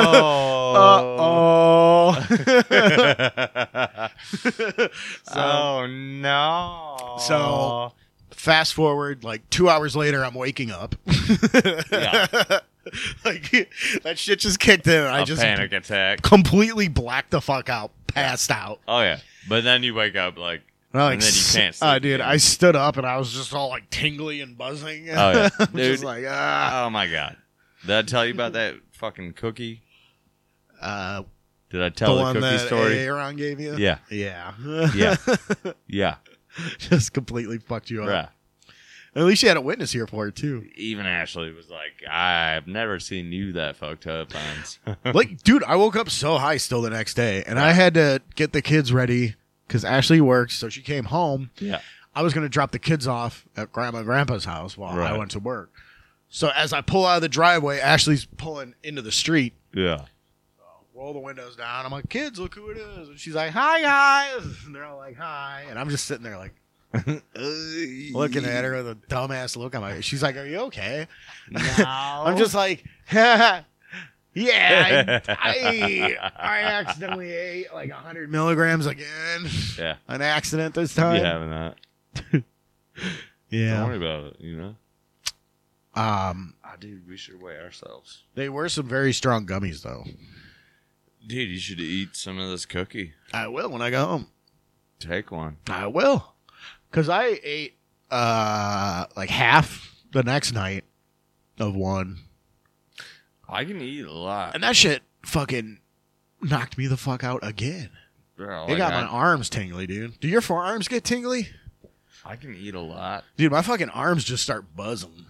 Oh, Uh-oh. so, oh no. So- fast forward, like two hours later, I'm waking up. Yeah. Like, that shit just kicked in. And I a just panic attack. completely blacked the fuck out, passed out. Oh yeah. But then you wake up like And, I, like, and then you s- can't uh, sleep dude, again. I stood up and I was just all like tingly and buzzing. Oh, yeah. I was Dude. just like, ah. Oh my god. Did I tell you about that fucking cookie? Uh, Did I the tell the, one cookie that story? Aaron gave you? Yeah. Yeah. Yeah. Yeah. Just completely fucked you up. Bruh. At least you had a witness here for it, too. Even Ashley was like, I've never seen you that fucked up, Hans. Like, dude, I woke up so high still the next day, and I had to get the kids ready because Ashley works, so she came home. Yeah. I was going to drop the kids off at Grandma and Grandpa's house while Right. I went to work. So as I pull out of the driveway, Ashley's pulling into the street. Yeah. Roll the windows down. I'm like, kids, look who it is. And she's like, hi, guys. And they're all like, hi. And I'm just sitting there like, looking at her with a dumbass look on my face. She's like, are you okay? No. I'm just like, yeah, I, I, I accidentally ate like one hundred milligrams again. Yeah. An accident this You time. having that. Yeah. Don't worry about it, you know? Um, Oh, dude, we should weigh ourselves. they were some very strong gummies though. Dude, you should eat some of this cookie. I will when I go home. Take one. I will. Because I ate uh, like half the next night of one. I can eat a lot. And that shit fucking knocked me the fuck out again. Bro, It like got I, my arms tingly, dude. Do your forearms get tingly? I can eat a lot. Dude, my fucking arms just start buzzing.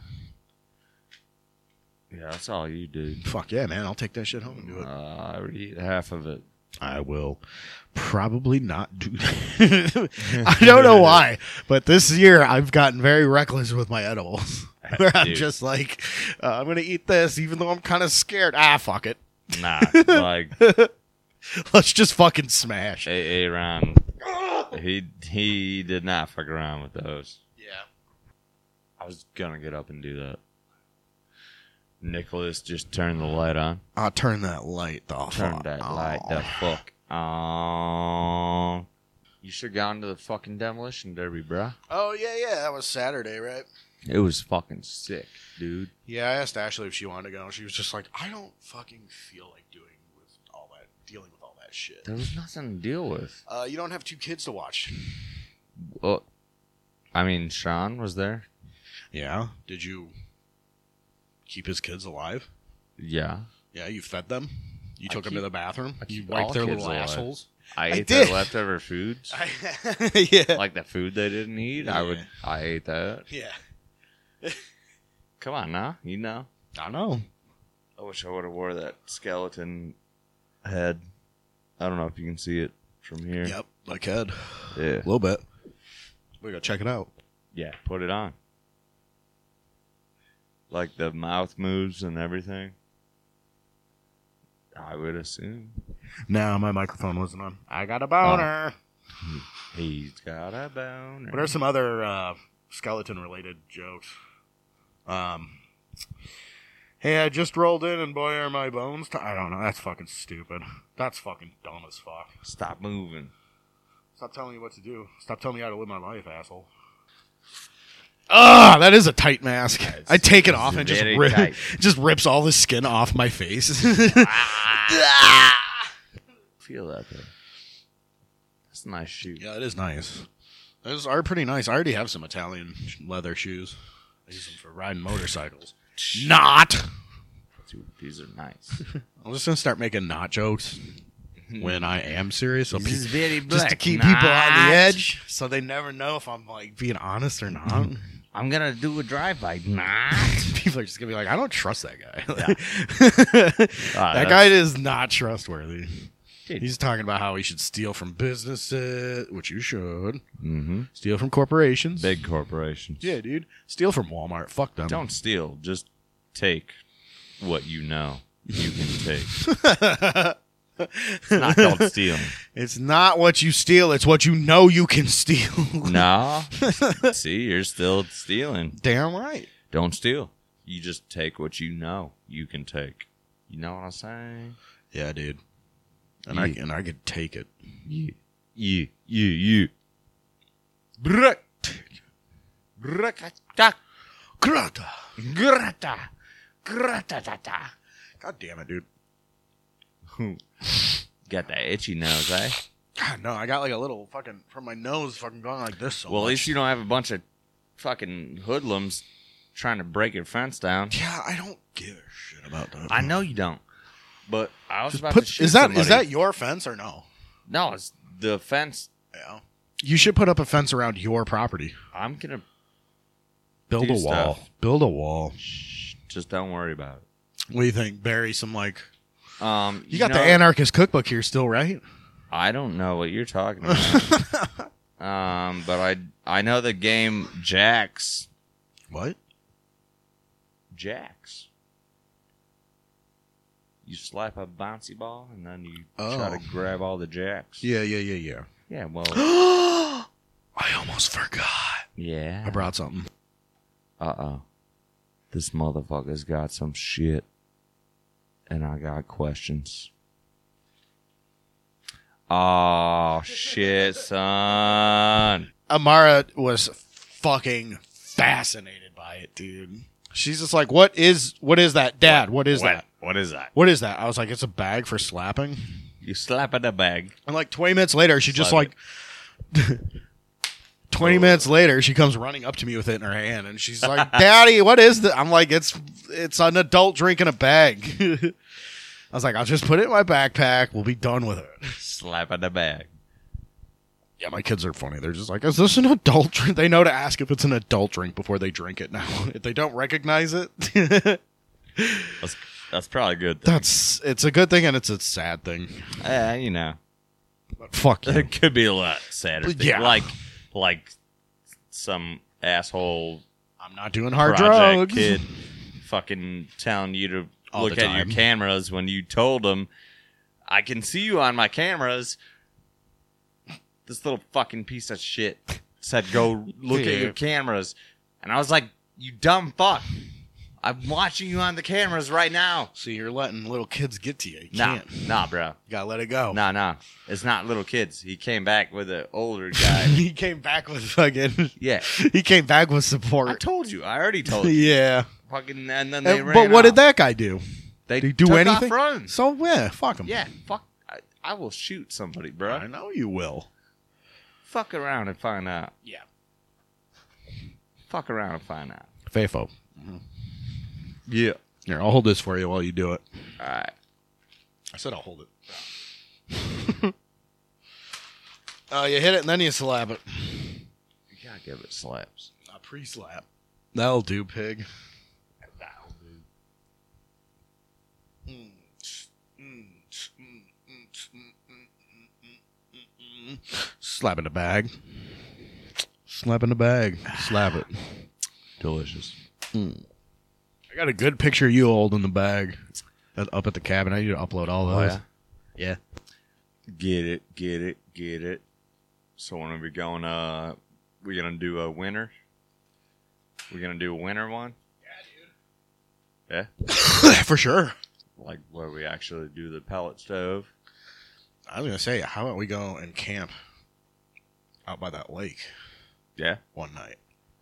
Yeah, that's all you do. Fuck yeah, man. I'll take that shit home and do it. Uh, I would eat half of it. I will probably not do that. I don't know why, but this year I've gotten very reckless with my edibles. Where I'm Dude. just like, uh, I'm going to eat this even though I'm kind of scared. Ah, fuck it. Nah, like Let's just fucking smash. A A Ron, he he did not fuck around with those. Yeah. I was gonna get up and do that. Nicholas just turned the light on. I'll turn that light the Turn fuck that on. light the fuck on. You should have gone to the fucking demolition derby, bruh. Oh, yeah, yeah. That was Saturday, right? It was fucking sick, dude. Yeah, I asked Ashley if she wanted to go. She was just like, I don't fucking feel like doing with all that, dealing with all that shit. There was nothing to deal with. Uh, you don't have two kids to watch. Well, I mean, Sean was there. Yeah. Did you keep his kids alive? Yeah. Yeah, you fed them. You I took them keep- to the bathroom. I You keep wiped all their kids little alive. assholes. I I ate did. their leftover foods. yeah. Like the food they didn't eat. I would Yeah. I ate that. Yeah. Come on now. You know. I know. I wish I would have wore that skeleton head. I don't know if you can see it from here. Yep. Like head. Yeah. A little bit. We gotta check it out. Yeah, put it on. Like the mouth moves and everything. I would assume. No, my microphone wasn't on. I got a boner. He's got a boner. What are some other uh, skeleton-related jokes? Um, hey, I just rolled in, and boy, are my bones. T- I don't know. That's fucking stupid. That's fucking dumb as fuck. Stop moving. Stop telling me what to do. Stop telling me how to live my life, asshole. Ah, that is a tight mask. it's- I take it it's off and just very rip, tight. just rips all the skin off my face. Feel that though. That's a nice shoe. Yeah, it is nice. Those are pretty nice. I already have some Italian sh- leather shoes. I use them for riding motorcycles. Not. Dude, these are nice. I'm just gonna start making not jokes when I am serious. So This is pe- very just black. to keep people on Not. the edge, so they never know if I'm like being honest or not. I'm gonna do a drive-by. Not. People are just gonna be like, I don't trust that guy. Ah, that guy is not trustworthy. Dude. He's talking about how he should steal from businesses, which you should. Mm-hmm. Steal from corporations. Big corporations. Yeah, dude. Steal from Walmart. Fuck them. Don't steal. Just take what you know you can take. It's not called stealing. It's not what you steal. It's what you know you can steal. No. See, you're still stealing. Damn right. Don't steal. You just take what you know you can take. You know what I'm saying? Yeah, dude. And I Yeah. and I could take it. You. You. You. You. Grata. Grata. Grata. Grata. Grata. God damn it, dude. Got that itchy nose, eh? God, no, I got like a little fucking from my nose fucking going like this so Well, at much. least you don't have a bunch of fucking hoodlums trying to break your fence down. Yeah, I don't give a shit about that. I know you don't. But I was Just about put, to shoot is that somebody. is that your fence or no? No, it's the fence. Yeah. You should put up a fence around your property. I'm gonna Build Do a wall. stuff. Build a wall. just don't worry about What do you think? Bury some like it. Um, you got know, the anarchist cookbook here still, right? I don't know what you're talking about. um, but I I know the game Jacks. What? Jacks. You slap a bouncy ball and then you Oh. try to grab all the jacks. Yeah, yeah, yeah, yeah. Yeah. Well. I almost forgot. Yeah. I brought something. Uh oh. This motherfucker's got some shit. And I got questions. Oh, shit, son. Amara was fucking fascinated by it, dude. She's just like, "What is what is that, Dad? What is that? What is that? What is that?" I was like, "It's a bag for slapping." You slap in the bag. And like twenty minutes later, she just Slap like. twenty minutes later, she comes running up to me with it in her hand, and she's like, "Daddy, what is this?" I'm like, "It's it's an adult drink in a bag." I was like, "I'll just put it in my backpack. We'll be done with it." Slap in the bag. Yeah, my kids are funny. They're just like, "Is this an adult drink?" They know to ask if it's an adult drink before they drink it now. If they don't recognize it, That's that's probably a good. Thing. that's it's a good thing and it's a sad thing. Uh, you know, But fuck you. it could be a lot sadder. Thing. Yeah. Like like some asshole I'm not doing hard project drugs. kid fucking telling you to All look the at your time. cameras when you told him, "I can see you on my cameras." This little fucking piece of shit said, "Go look Yeah. at your cameras," and I was like, "You dumb fuck! I'm watching you on the cameras right now." See, you're letting little kids get to you. You Nah, can't. nah, bro. You gotta let it go. Nah, nah. It's not little kids. He came back with an older guy. He came back with fucking. Yeah. He came back with I support. told you. I already told you. Yeah. Fucking, and then they Uh, ran but what off. did that guy do? They Did he do took anything? Off running. So yeah, fuck him. Yeah, fuck. I, I will shoot somebody, bro. I know you will. Fuck around and find out. Yeah. Fuck around and find out. Fafo. Yeah. Here, I'll hold this for you while you do it. All right. I said I'll hold it. Oh, you hit it and then you slap it. You gotta give it slaps. A pre-slap. That'll do, pig. That'll do. Slap in the bag. Slap in the bag. Slap it. Delicious. I got a good picture of you holding the bag uh, up at the cabin. I need to upload all Oh, those. yeah? Yeah. Get it, get it, get it. So when are we going, uh, we gonna do a winter? We gonna do a winter one? Yeah, For sure. like where we actually do the pellet stove. I was going to say, how about we go and camp out by that lake Yeah, one night?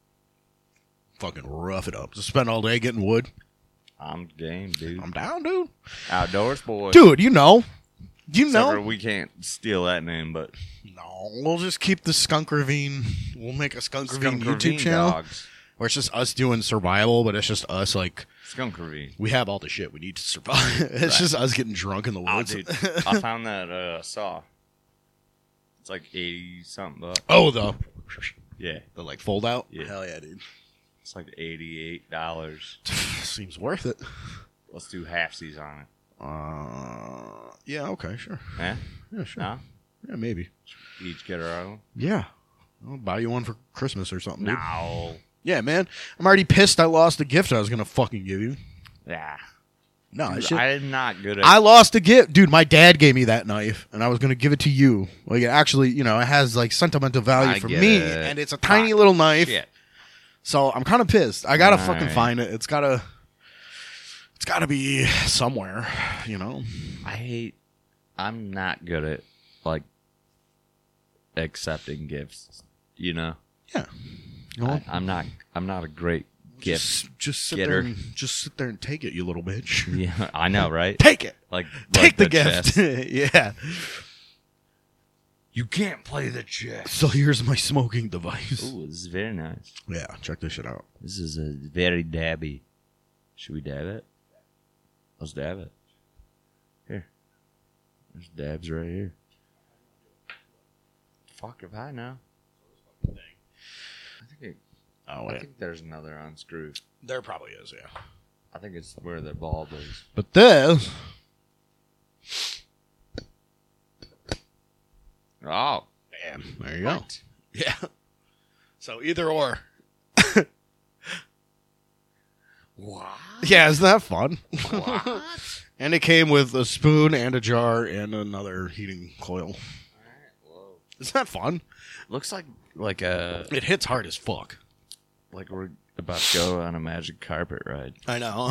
Fucking rough it up. Just spend all day getting wood. I'm game, dude. I'm down, dude. Outdoors, boy. Dude, you know. You Except know. for we can't steal that name, but No, we'll just keep the Skunk Ravine. We'll make a Skunk, Skunk Ravine YouTube Ravine channel dogs. where it's just us doing survival, but it's just us, like, Skunk Ravine. we have all the shit we need to survive. It's Right. just us getting drunk in the Oh, woods. dude, I found that uh, saw. It's like eighty something bucks. Oh, the, Yeah, the, like, fold out? Yeah. Hell yeah, dude. it's like eighty-eight dollars. Seems worth it. Let's do halfsies on it. Uh, yeah, okay, sure. Eh? Yeah, sure. No? Yeah, maybe. Each get our own? Yeah. I'll buy you one for Christmas or something, dude. No. Yeah, man. I'm already pissed I lost the gift I was going to fucking give you. Yeah. No, I Dude, should. I'm not good at I lost a gift. Dude, my dad gave me that knife, and I was going to give it to you. Like, it actually, you know, it has, like, sentimental value I for get me, it. and it's a tiny Fuck. little knife. shit. So I'm kind of pissed. I got to All fucking right. find it. It's got to... It's got to be somewhere, you know? I hate. I'm not good at, like, accepting gifts. You know? Yeah. You know? I, I'm not. I'm not a great gift. Just, just sit getter. there and just sit there and take it, you little bitch. Yeah, I know, right? Take it. Like, Take like the, gift. chess. Yeah. You can't play the chess. So here's my smoking device. Ooh, this is very nice. Yeah, check this shit out. This is a very dabby. Should we dab it? Let's dab it. Here. There's dabs right here. Fuck if I know. I think it, Oh, I wait. think there's another unscrew. There probably is, yeah. I think it's where the bulb is. But this... Oh, Bam. There you go. what? Yeah. So either or. What? Yeah, isn't that fun? What? And it came with a spoon and a jar and another heating coil. Whoa. Isn't that fun? Looks like like a It hits hard as fuck. like we're about to go on a magic carpet ride. I know.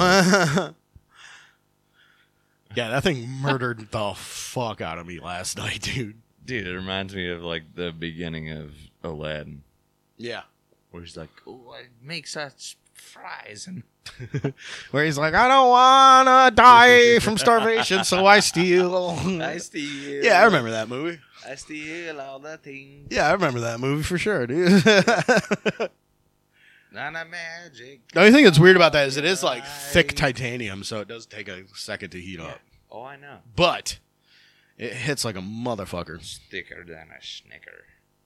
Yeah, that thing murdered the fuck out of me last night, dude. Dude, it reminds me of like the beginning of Aladdin, Yeah. where he's like, "Oh, I make such fries and Where he's like, I don't wanna die from starvation, so I steal. I steal. Yeah, I remember that movie. I steal all the things. Yeah, I remember that movie for sure, dude. The Not a magic. only thing that's weird about that is it is like thick titanium, so it does take a second to heat up. Oh, I know. But it hits like a motherfucker. Thicker than a snicker.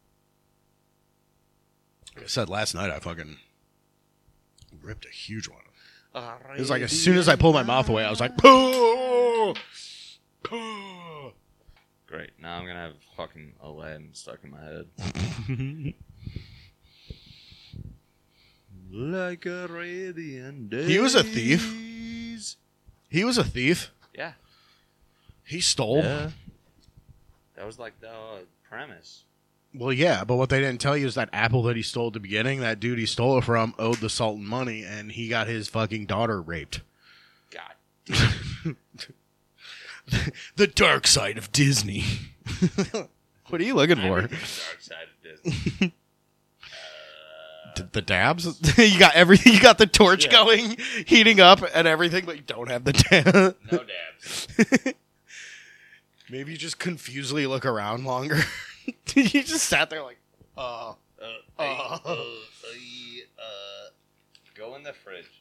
Like I said last night, I fucking ripped a huge one. It was like as soon as I pulled my mouth away, I was like, poo! Poo! Great. Now I'm gonna have fucking Aladdin stuck in my head. Like Arabian days. He was a thief. He was a thief. Yeah. He stole. Yeah. That was like the uh, premise. Well, yeah, but what they didn't tell you is that apple that he stole at the beginning, that dude he stole it from owed the Sultan money, and he got his fucking daughter raped. God. The dark side of Disney. What are you looking for? Dark side of Disney. D- the dabs? You got everything. You got the torch Yeah. going, heating up, and everything, but you don't have the dab. No dabs. Maybe you just confusedly look around longer. You just sat there like, uh, Uh, Uh. uh, uh, uh, go in the fridge.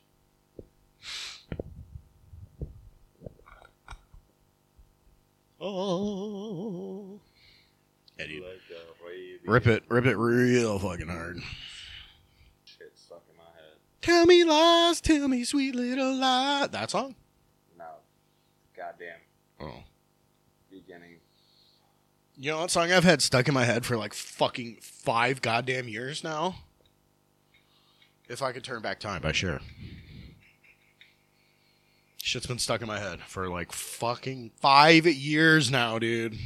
oh. Yeah, dude. Like Arabian Rip it, rip it real fucking hard. Shit stuck in my head. Tell me lies, tell me sweet little lies. That song? No. Goddamn. Oh. Beginning. You know what song I've had stuck in my head for like fucking five goddamn years now? If I could turn back time, by sure. Shit's been stuck in my head for like fucking five years now, dude.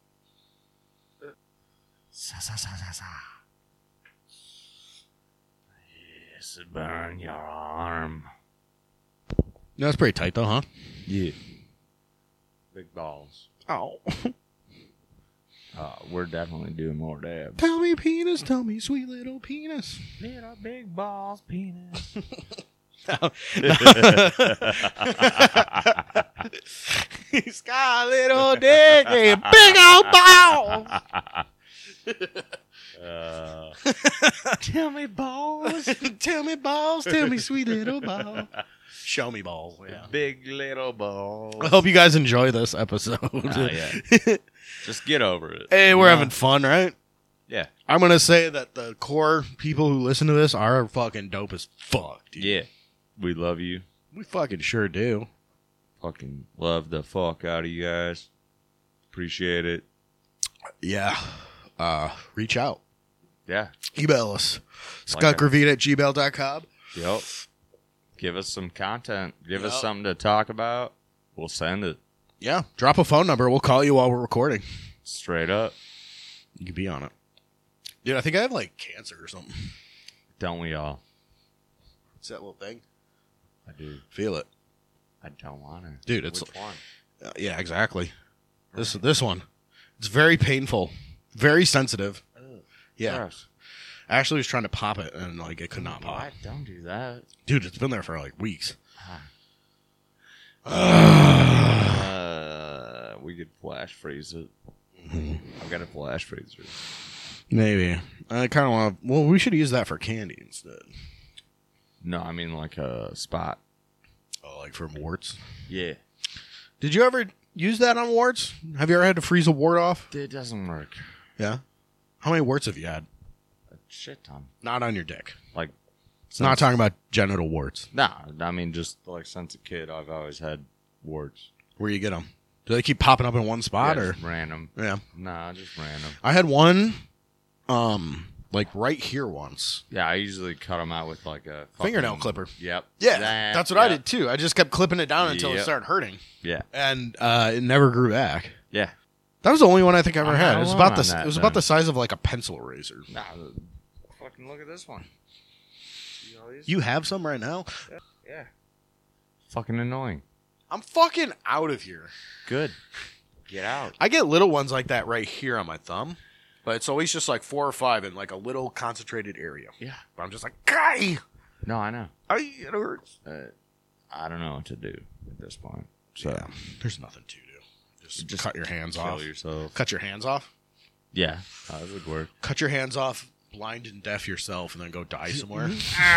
Sa, sa, sa, sa, sa. Yes, burn your arm. No, that's pretty tight though, huh? Yeah. Big balls. Oh. Uh, we're definitely doing more dabs. Tell me penis, tell me sweet little penis. Little big balls, penis. He's got a little dick and big old balls. uh, Tell me balls. Tell me balls. Tell me sweet little balls. Show me balls. Yeah. big little balls. I hope you guys enjoy this episode. Oh, yeah. Just get over it. Hey, we're You know? having fun, right? Yeah. I'm going to say that the core people who listen to this are fucking dope as fuck, dude. Yeah. We love you. We fucking sure do. Fucking love the fuck out of you guys. Appreciate it. Yeah. Uh, reach out. Yeah. Email us. Like Skunkervita at gmail dot com. Yep. Give us some content. Give us Yep. something to talk about. We'll send it. Yeah. Drop a phone number. We'll call you while we're recording. Straight up. You can be on it. Dude, I think I have like cancer or something. Don't we all? It's that little thing. I do. Feel it. I don't want to. Dude, it's- Which one? Uh, yeah, exactly. This this one. It's very painful. Very sensitive. Ugh, Yeah. gross. I actually was trying to pop it and like it could not pop. What? Don't do that. Dude, it's been there for like weeks. Uh, we could flash freeze it. I've got a flash freezer. Maybe. I kind of want to. Well, we should use that for candy instead. No, I mean like a spot. Oh, like for warts? Yeah. Did you ever use that on warts? Have you ever had to freeze a wart off? It doesn't work. Yeah. How many warts have you had? A shit ton. Not on your dick. Like, Not talking about genital warts. Nah, I mean just like since a kid, I've always had warts. Where you get them? Do they keep popping up in one spot Yeah, or? just random. Yeah. Nah, just random. I had one, um, like right here once. Yeah, I usually cut them out with like a fucking- Fingernail clipper. Yep. Yeah, That- that's what I yep. did too. I just kept clipping it down until it Yep. started hurting, Yeah. and uh, it never grew back. Yeah. That was the only one I think I ever I'm had. not It was alone about the on that, it was then. about the size of like a pencil eraser. Nah, fucking look at this one. See all these? You have some right now? Yeah. Fucking annoying. I'm fucking out of here. Good. Get out. I get little ones like that right here on my thumb, but it's always just like four or five in like a little concentrated area. Yeah. But I'm just like, guy, No, I know. I, it hurts. Uh, I don't know what to do at this point. So Yeah, there's nothing to do. Just, Just cut your hands kill off. yourself. Cut your hands off. Yeah, that would work. Cut your hands off. Blind and deaf yourself, and then go die somewhere.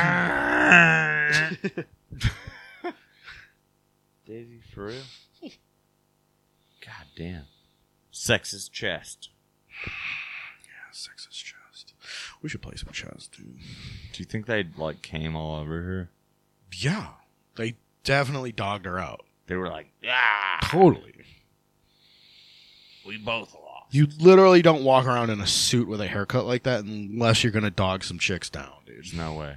Daisy, for real? God damn. Sexist chest. Yeah, sexist chest. We should play some chess, dude. Do you think they like came all over her? Yeah, they definitely dogged her out. They were like, yeah, Totally. we both lost. You literally don't walk around in a suit with a haircut like that unless you're gonna dog some chicks down, dude. There's no way.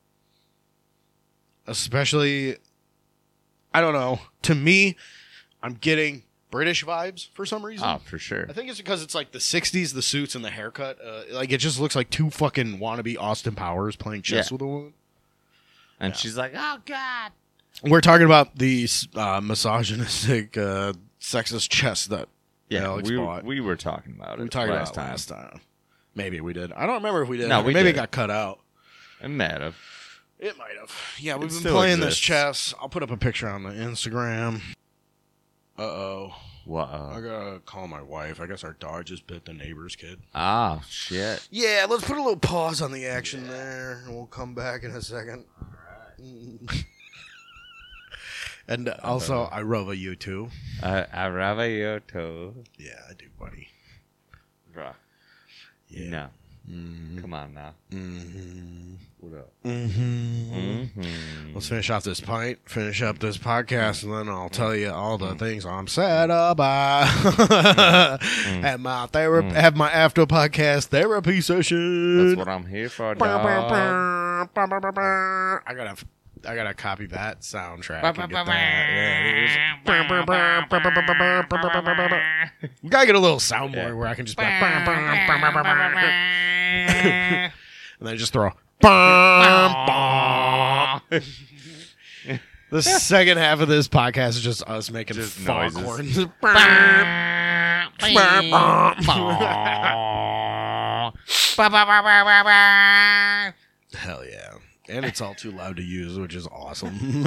Especially, I don't know. To me, I'm getting British vibes for some reason. Oh, for sure. I think it's because it's like the sixties, the suits and the haircut. Uh, like it just looks like two fucking wannabe Austin Powers playing chess Yeah. with a woman. And Yeah. she's like, oh, God. We're talking about the uh, misogynistic, uh, sexist chess that Yeah, Alex we, bought. we were talking about it we talked last about time. last time. Maybe we did. I don't remember if we did. No, we Maybe did. it got cut out. It might have. It might have. Yeah, we've It been still playing this exists. chess. I'll put up a picture on the Instagram. Uh oh. What? I gotta call my wife. I guess our dog just bit the neighbor's kid. Ah, shit. Yeah, let's put a little pause on the action there, and we'll come back in a second. Alright. And uh, also, I love you too. Uh, I rather you too. Yeah, I do, buddy. Bro. Yeah. No. Mm-hmm. Come on now. Mm-hmm. What up? Mm-hmm. Mm-hmm. Let's finish off this pint, finish up this podcast, and then I'll tell you all the things I'm sad about. Have my therapy, have my after podcast therapy session. That's what I'm here for, dog. I gotta, I gotta copy that soundtrack. And get that. Yeah, we gotta get a little soundboard Yeah. where I can just be like, and then just throw. The second half of this podcast is just us making Just foghorns. Hell yeah. And it's all too loud to use, which is awesome.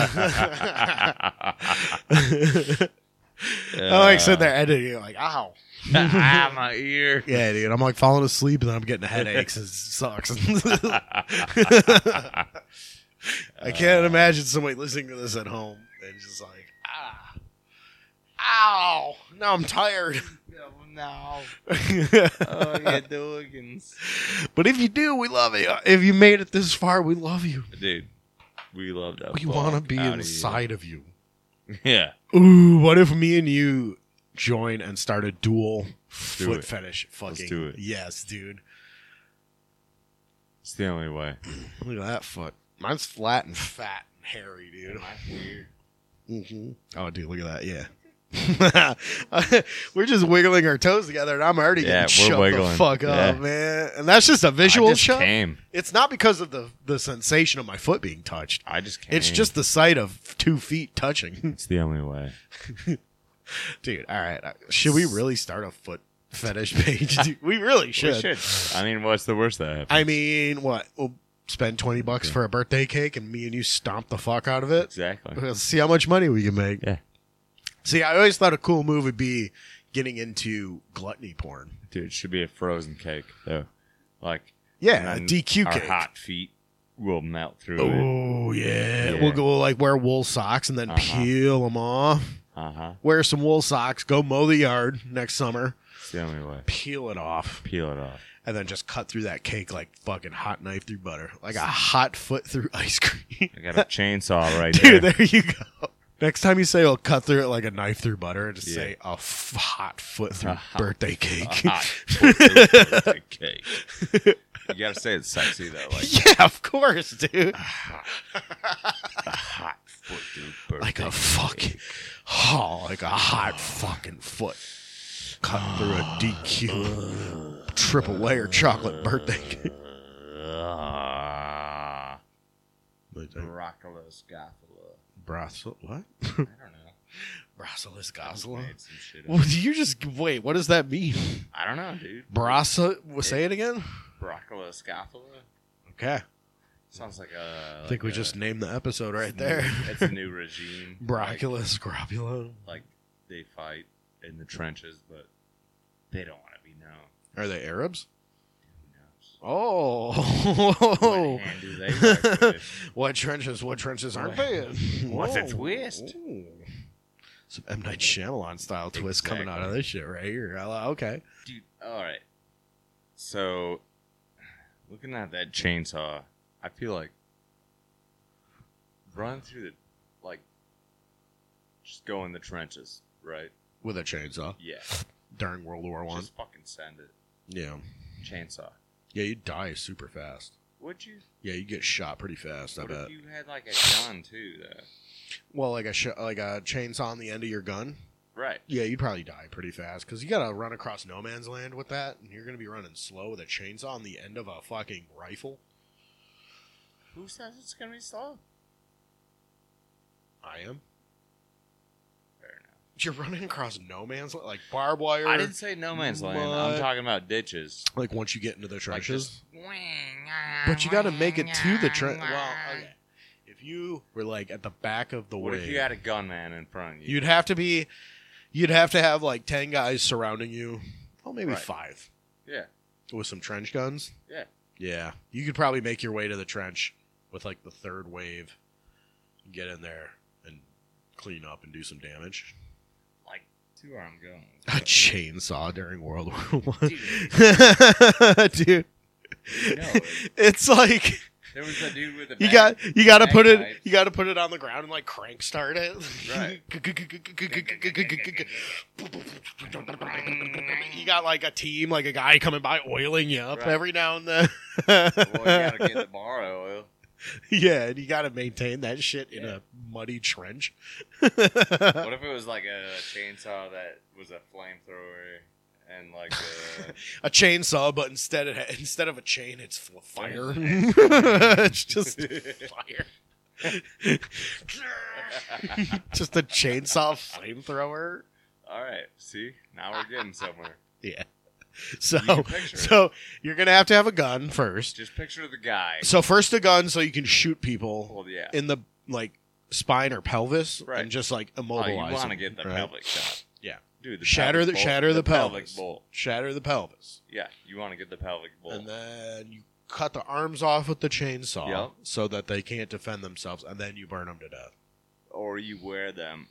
I'm like sitting there editing, like, ow. Ah, my ear. Yeah, dude. I'm like falling asleep and then I'm getting headaches. It sucks. I can't imagine somebody listening to this at home and just like, ah, ow. Now I'm tired. No. Oh, yeah, Dawkins. But if you do, we love you. If you made it this far, we love you. Dude, we love that. We want to be inside of you. Yeah. Ooh, what if me and you join and start a dual do foot it. fetish? Fucking do it. yes, dude. It's the only way. Look at that foot. Mine's flat and fat and hairy, dude. Weird. Mm-hmm. Oh, dude, look at that. Yeah. We're just wiggling our toes together, and I'm already Yeah, getting we're shut wiggling. the fuck Yeah. up, man. And that's just a visual I just shot. came. It's not because of the the sensation of my foot being touched. I just came. It's just the sight of two feet touching. It's the only way. Dude, all right. uh, Should we really start a foot fetish page? Dude, we really should. We should. I mean, what's the worst that happens? I mean, what? We'll spend twenty bucks for a birthday cake, and me and you stomp the fuck out of it. Exactly. Let's see how much money we can make. Yeah. See, I always thought a cool move would be getting into gluttony porn. Dude, it should be a frozen cake, though. Like, Yeah, a and D Q our cake. hot feet will melt through it. Oh, yeah. Yeah. We'll go like wear wool socks and then Uh-huh. peel them off. Uh huh. Wear some wool socks, go mow the yard next summer, It's the only way. peel it off, Peel it off. and then just cut through that cake like fucking hot knife through butter. Like a hot foot through ice cream. I got a chainsaw right Dude, there. there you go. Next time you say I'll cut through it like a knife through butter, just Yeah. say a f- hot foot through A hot- birthday A cake. hot foot through birthday cake. You gotta say it's sexy, though. Like, Yeah, of course, dude. a hot foot through birthday Like a cake. fucking, oh, like a hot fucking foot. Cut through a D Q triple layer chocolate birthday cake. Uh, Broccoli scoffula. Brussels, what? I don't know. Brussels Gosla? Made some shit up. Well, you just, wait, what does that mean? I don't know, dude. Brasa, say it again? Broccoli scoffula. Okay. Sounds like a. I think like we a, just named the episode right it's there. New, it's a new regime. Brocula, Scrobula. Like, like they fight in the trenches, but they don't want to be known. Are they Arabs? Who knows? Oh. What hand do they fight with? What trenches? What trenches aren't they in? What's a Whoa. twist? Ooh. Some M. Night Shyamalan style twist coming out of Exactly. this shit right here. I li- Okay. Dude, all right. So, looking at that chainsaw, I feel like run through the, like, just go in the trenches, right? With a chainsaw Yeah. during World War One. Just fucking send it. Yeah. Chainsaw. Yeah, you die super fast. Would you? Yeah, you get shot pretty fast, I What bet. if you had, like, a gun, too, though? Well, like a sh- like a chainsaw on the end of your gun. Right. Yeah, you'd probably die pretty fast because you gotta run across no man's land with that, and you're gonna be running slow with a chainsaw on the end of a fucking rifle. Who says it's gonna be slow? I am. Fair enough. You're running across no man's land, like barbed wire. I didn't say no man's land. I'm Mud. talking about ditches. Like once you get into the Like trenches, just- but you gotta make it to the trench. Well, okay. If you were like at the back of the What wave, if you had a gunman in front of you? you'd have to be, you'd have to have like ten guys surrounding you. Oh, maybe Right. five Yeah. with some trench guns. Yeah. Yeah, you could probably make your way to the trench with like the third wave, get in there and clean up and do some damage. Like two arm guns. A chainsaw during World War One, Dude. dude. You know it. It's like There was a dude with a you bag- got you got to put it bagpipes. you got to put it on the ground and like crank start it. Right. You got like a team, like a guy coming by oiling you up Right. every now and then. Well, you gotta get the bar oil. Yeah, and you got to maintain that shit in Yeah. a muddy trench. What if it was like a chainsaw that was a flamethrower and like a... A chainsaw, but instead of instead of a chain, it's full of fire. It's just fire. Just a chainsaw flamethrower. All right, see? Now we're getting somewhere. Yeah. So, can picture it. so you're gonna have to have a gun first. Just picture the guy. So first a gun, so you can shoot people Well, yeah. in the like spine or pelvis, Right. and just like Oh, immobilize. you want to them, get the right? pelvic shot. Yeah. Dude, the Shatter the pelvic bolt- shatter the, pelvic pelvis. bolt. Shatter the pelvis, Yeah, you want to get the pelvic bolt. and then you cut the arms off with the chainsaw, Yep. so that they can't defend themselves, and then you burn them to death. Or you wear them.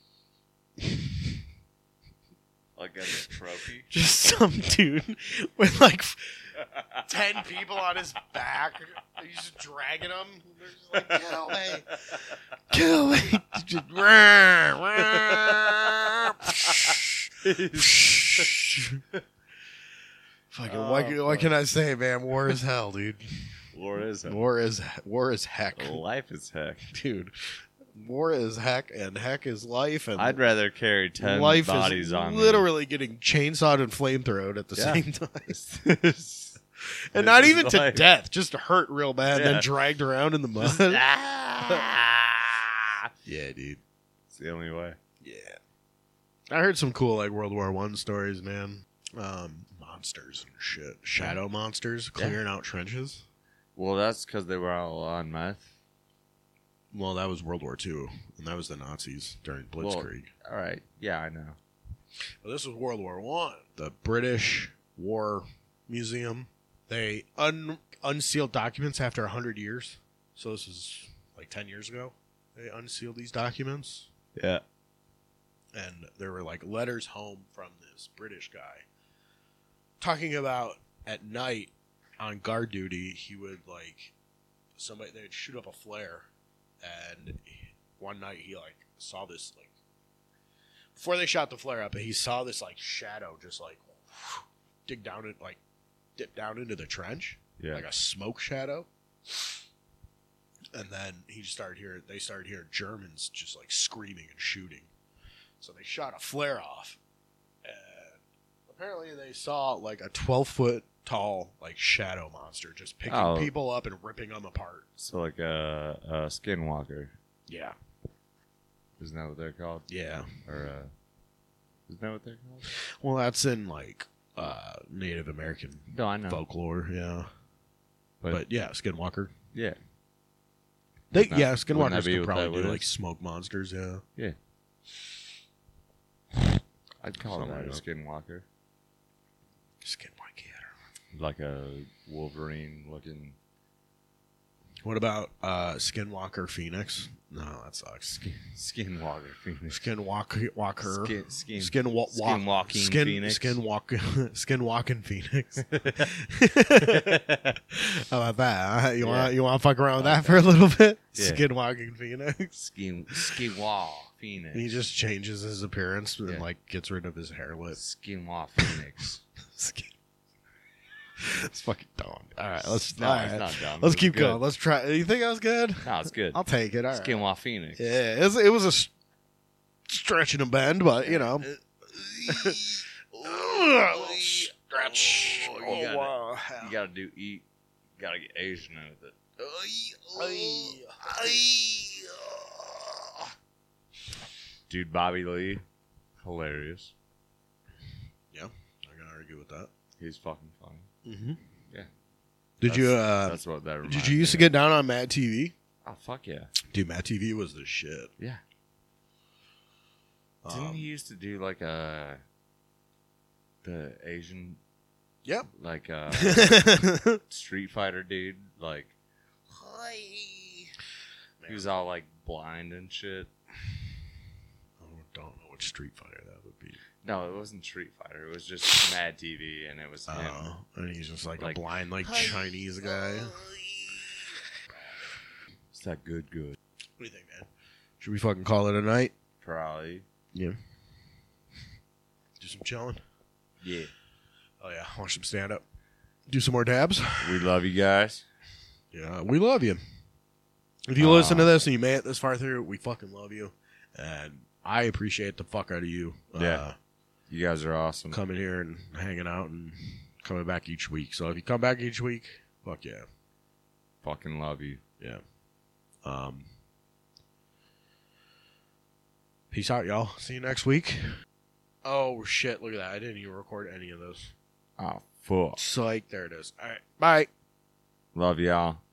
Like as a trophy. Just some dude with like ten people on his back. He's just dragging them. They're just like, kill me. Kill me. Just, rah, rah. Fucking, Oh, what, can- what fuck. can I say, man? War is hell, dude. War is heck. War is war is heck, Life is heck. dude. War is heck, and heck is life, and I'd rather carry ten life bodies is on me. literally getting chainsawed and flamethrowed at the Yeah. same time. This And not is even to life. death, just hurt real bad, and Yeah. then dragged around in the mud. Ah! Yeah, dude. It's the only way. Yeah. I heard some cool like World War One stories, man. Um, monsters and shit. Shadow monsters clearing out trenches. Well, that's because they were all on meth. Well, that was World War Two, and that was the Nazis during Blitzkrieg. All right. Yeah, I know. Well, this was World War One. The British War Museum. They un- unsealed documents after a hundred years. So this is like ten years ago. They unsealed these documents, Yeah. and there were like letters home from this British guy talking about at night on guard duty. He would like somebody they'd shoot up a flare, and one night he like saw this like before they shot the flare up, he saw this like shadow just like dig down it like dip down into the trench, Yeah. like a smoke shadow. And then he started hearing they started hearing Germans just like screaming and shooting. So they shot a flare off, and apparently they saw like a twelve foot tall like shadow monster just picking Oh. people up and ripping them apart. So like a, a skinwalker. Yeah, Isn't that what they're called? yeah. Or uh, isn't that what they're called? Well, that's in like uh, Native American No, I know. folklore. Yeah, But, but yeah, Skinwalker. yeah. They, Wouldn't that- yeah, wouldn't skinwalkers that be could what probably that do would like is? smoke monsters. Yeah, Yeah. I'd call Something that a like that. skinwalker. skinwalker. Like a Wolverine looking. What about uh, Skinwalker Phoenix? No, that sucks. Skinwalker Phoenix. Skinwalker, walker, Skin, skin, skin, wa- wa- Skinwalking skin, Phoenix. skin walk, skin walking Phoenix. How about that? huh? You Yeah. want you want to fuck around with that for a little bit? Yeah. Skin walking Phoenix. Skin, Skinwall Phoenix. And he just changes his appearance and Yeah. like gets rid of his hairless. Skinwall Phoenix. Skin. It's fucking dumb. All right, let's No, all it's right. not dumb. Let's It's keep good. going. Let's try. You think that was good? No, it's good. I'll take it. All right. Skinwall Phoenix. Yeah, it was, it was a s- stretch and a bend, but you know. Stretch. Oh, you gotta- wow. You gotta do eat. You gotta get Asian with it. Dude, Bobby Lee, hilarious. Yeah, I gotta argue with that. He's fucking funny. Mm-hmm. Yeah. Did That's- you? uh That's what that reminds Did you used to me get down on Mad T V? of. Oh fuck yeah, Dude, Mad T V was the shit. yeah. Didn't Um, he used to do like a the Asian Yep. like uh Street Fighter dude like he was all like blind and shit. I don't know which Street Fighter that would be. No, it wasn't Street Fighter. It was just Mad T V, and it was him. Oh, and he's just like, Like- a blind, like Chinese guy. What It's that good, good. do you think, man? Should we fucking call it a night? Probably. Yeah. Do some chilling. Yeah. Oh yeah, watch some stand up. Do some more dabs. We love you guys. Yeah, we love you. If you Uh, listen to this and you made it this far through, we fucking love you, and I appreciate the fuck out of you. Yeah. Uh, You guys are awesome. coming here and hanging out and coming back each week. So if you come back each week, fuck yeah, Fucking love you. yeah. Um, peace out, y'all. See you next week. Oh shit! Look at that. I didn't even record any of those. Oh, fuck. Psych. There it is. All right. Bye. Love y'all.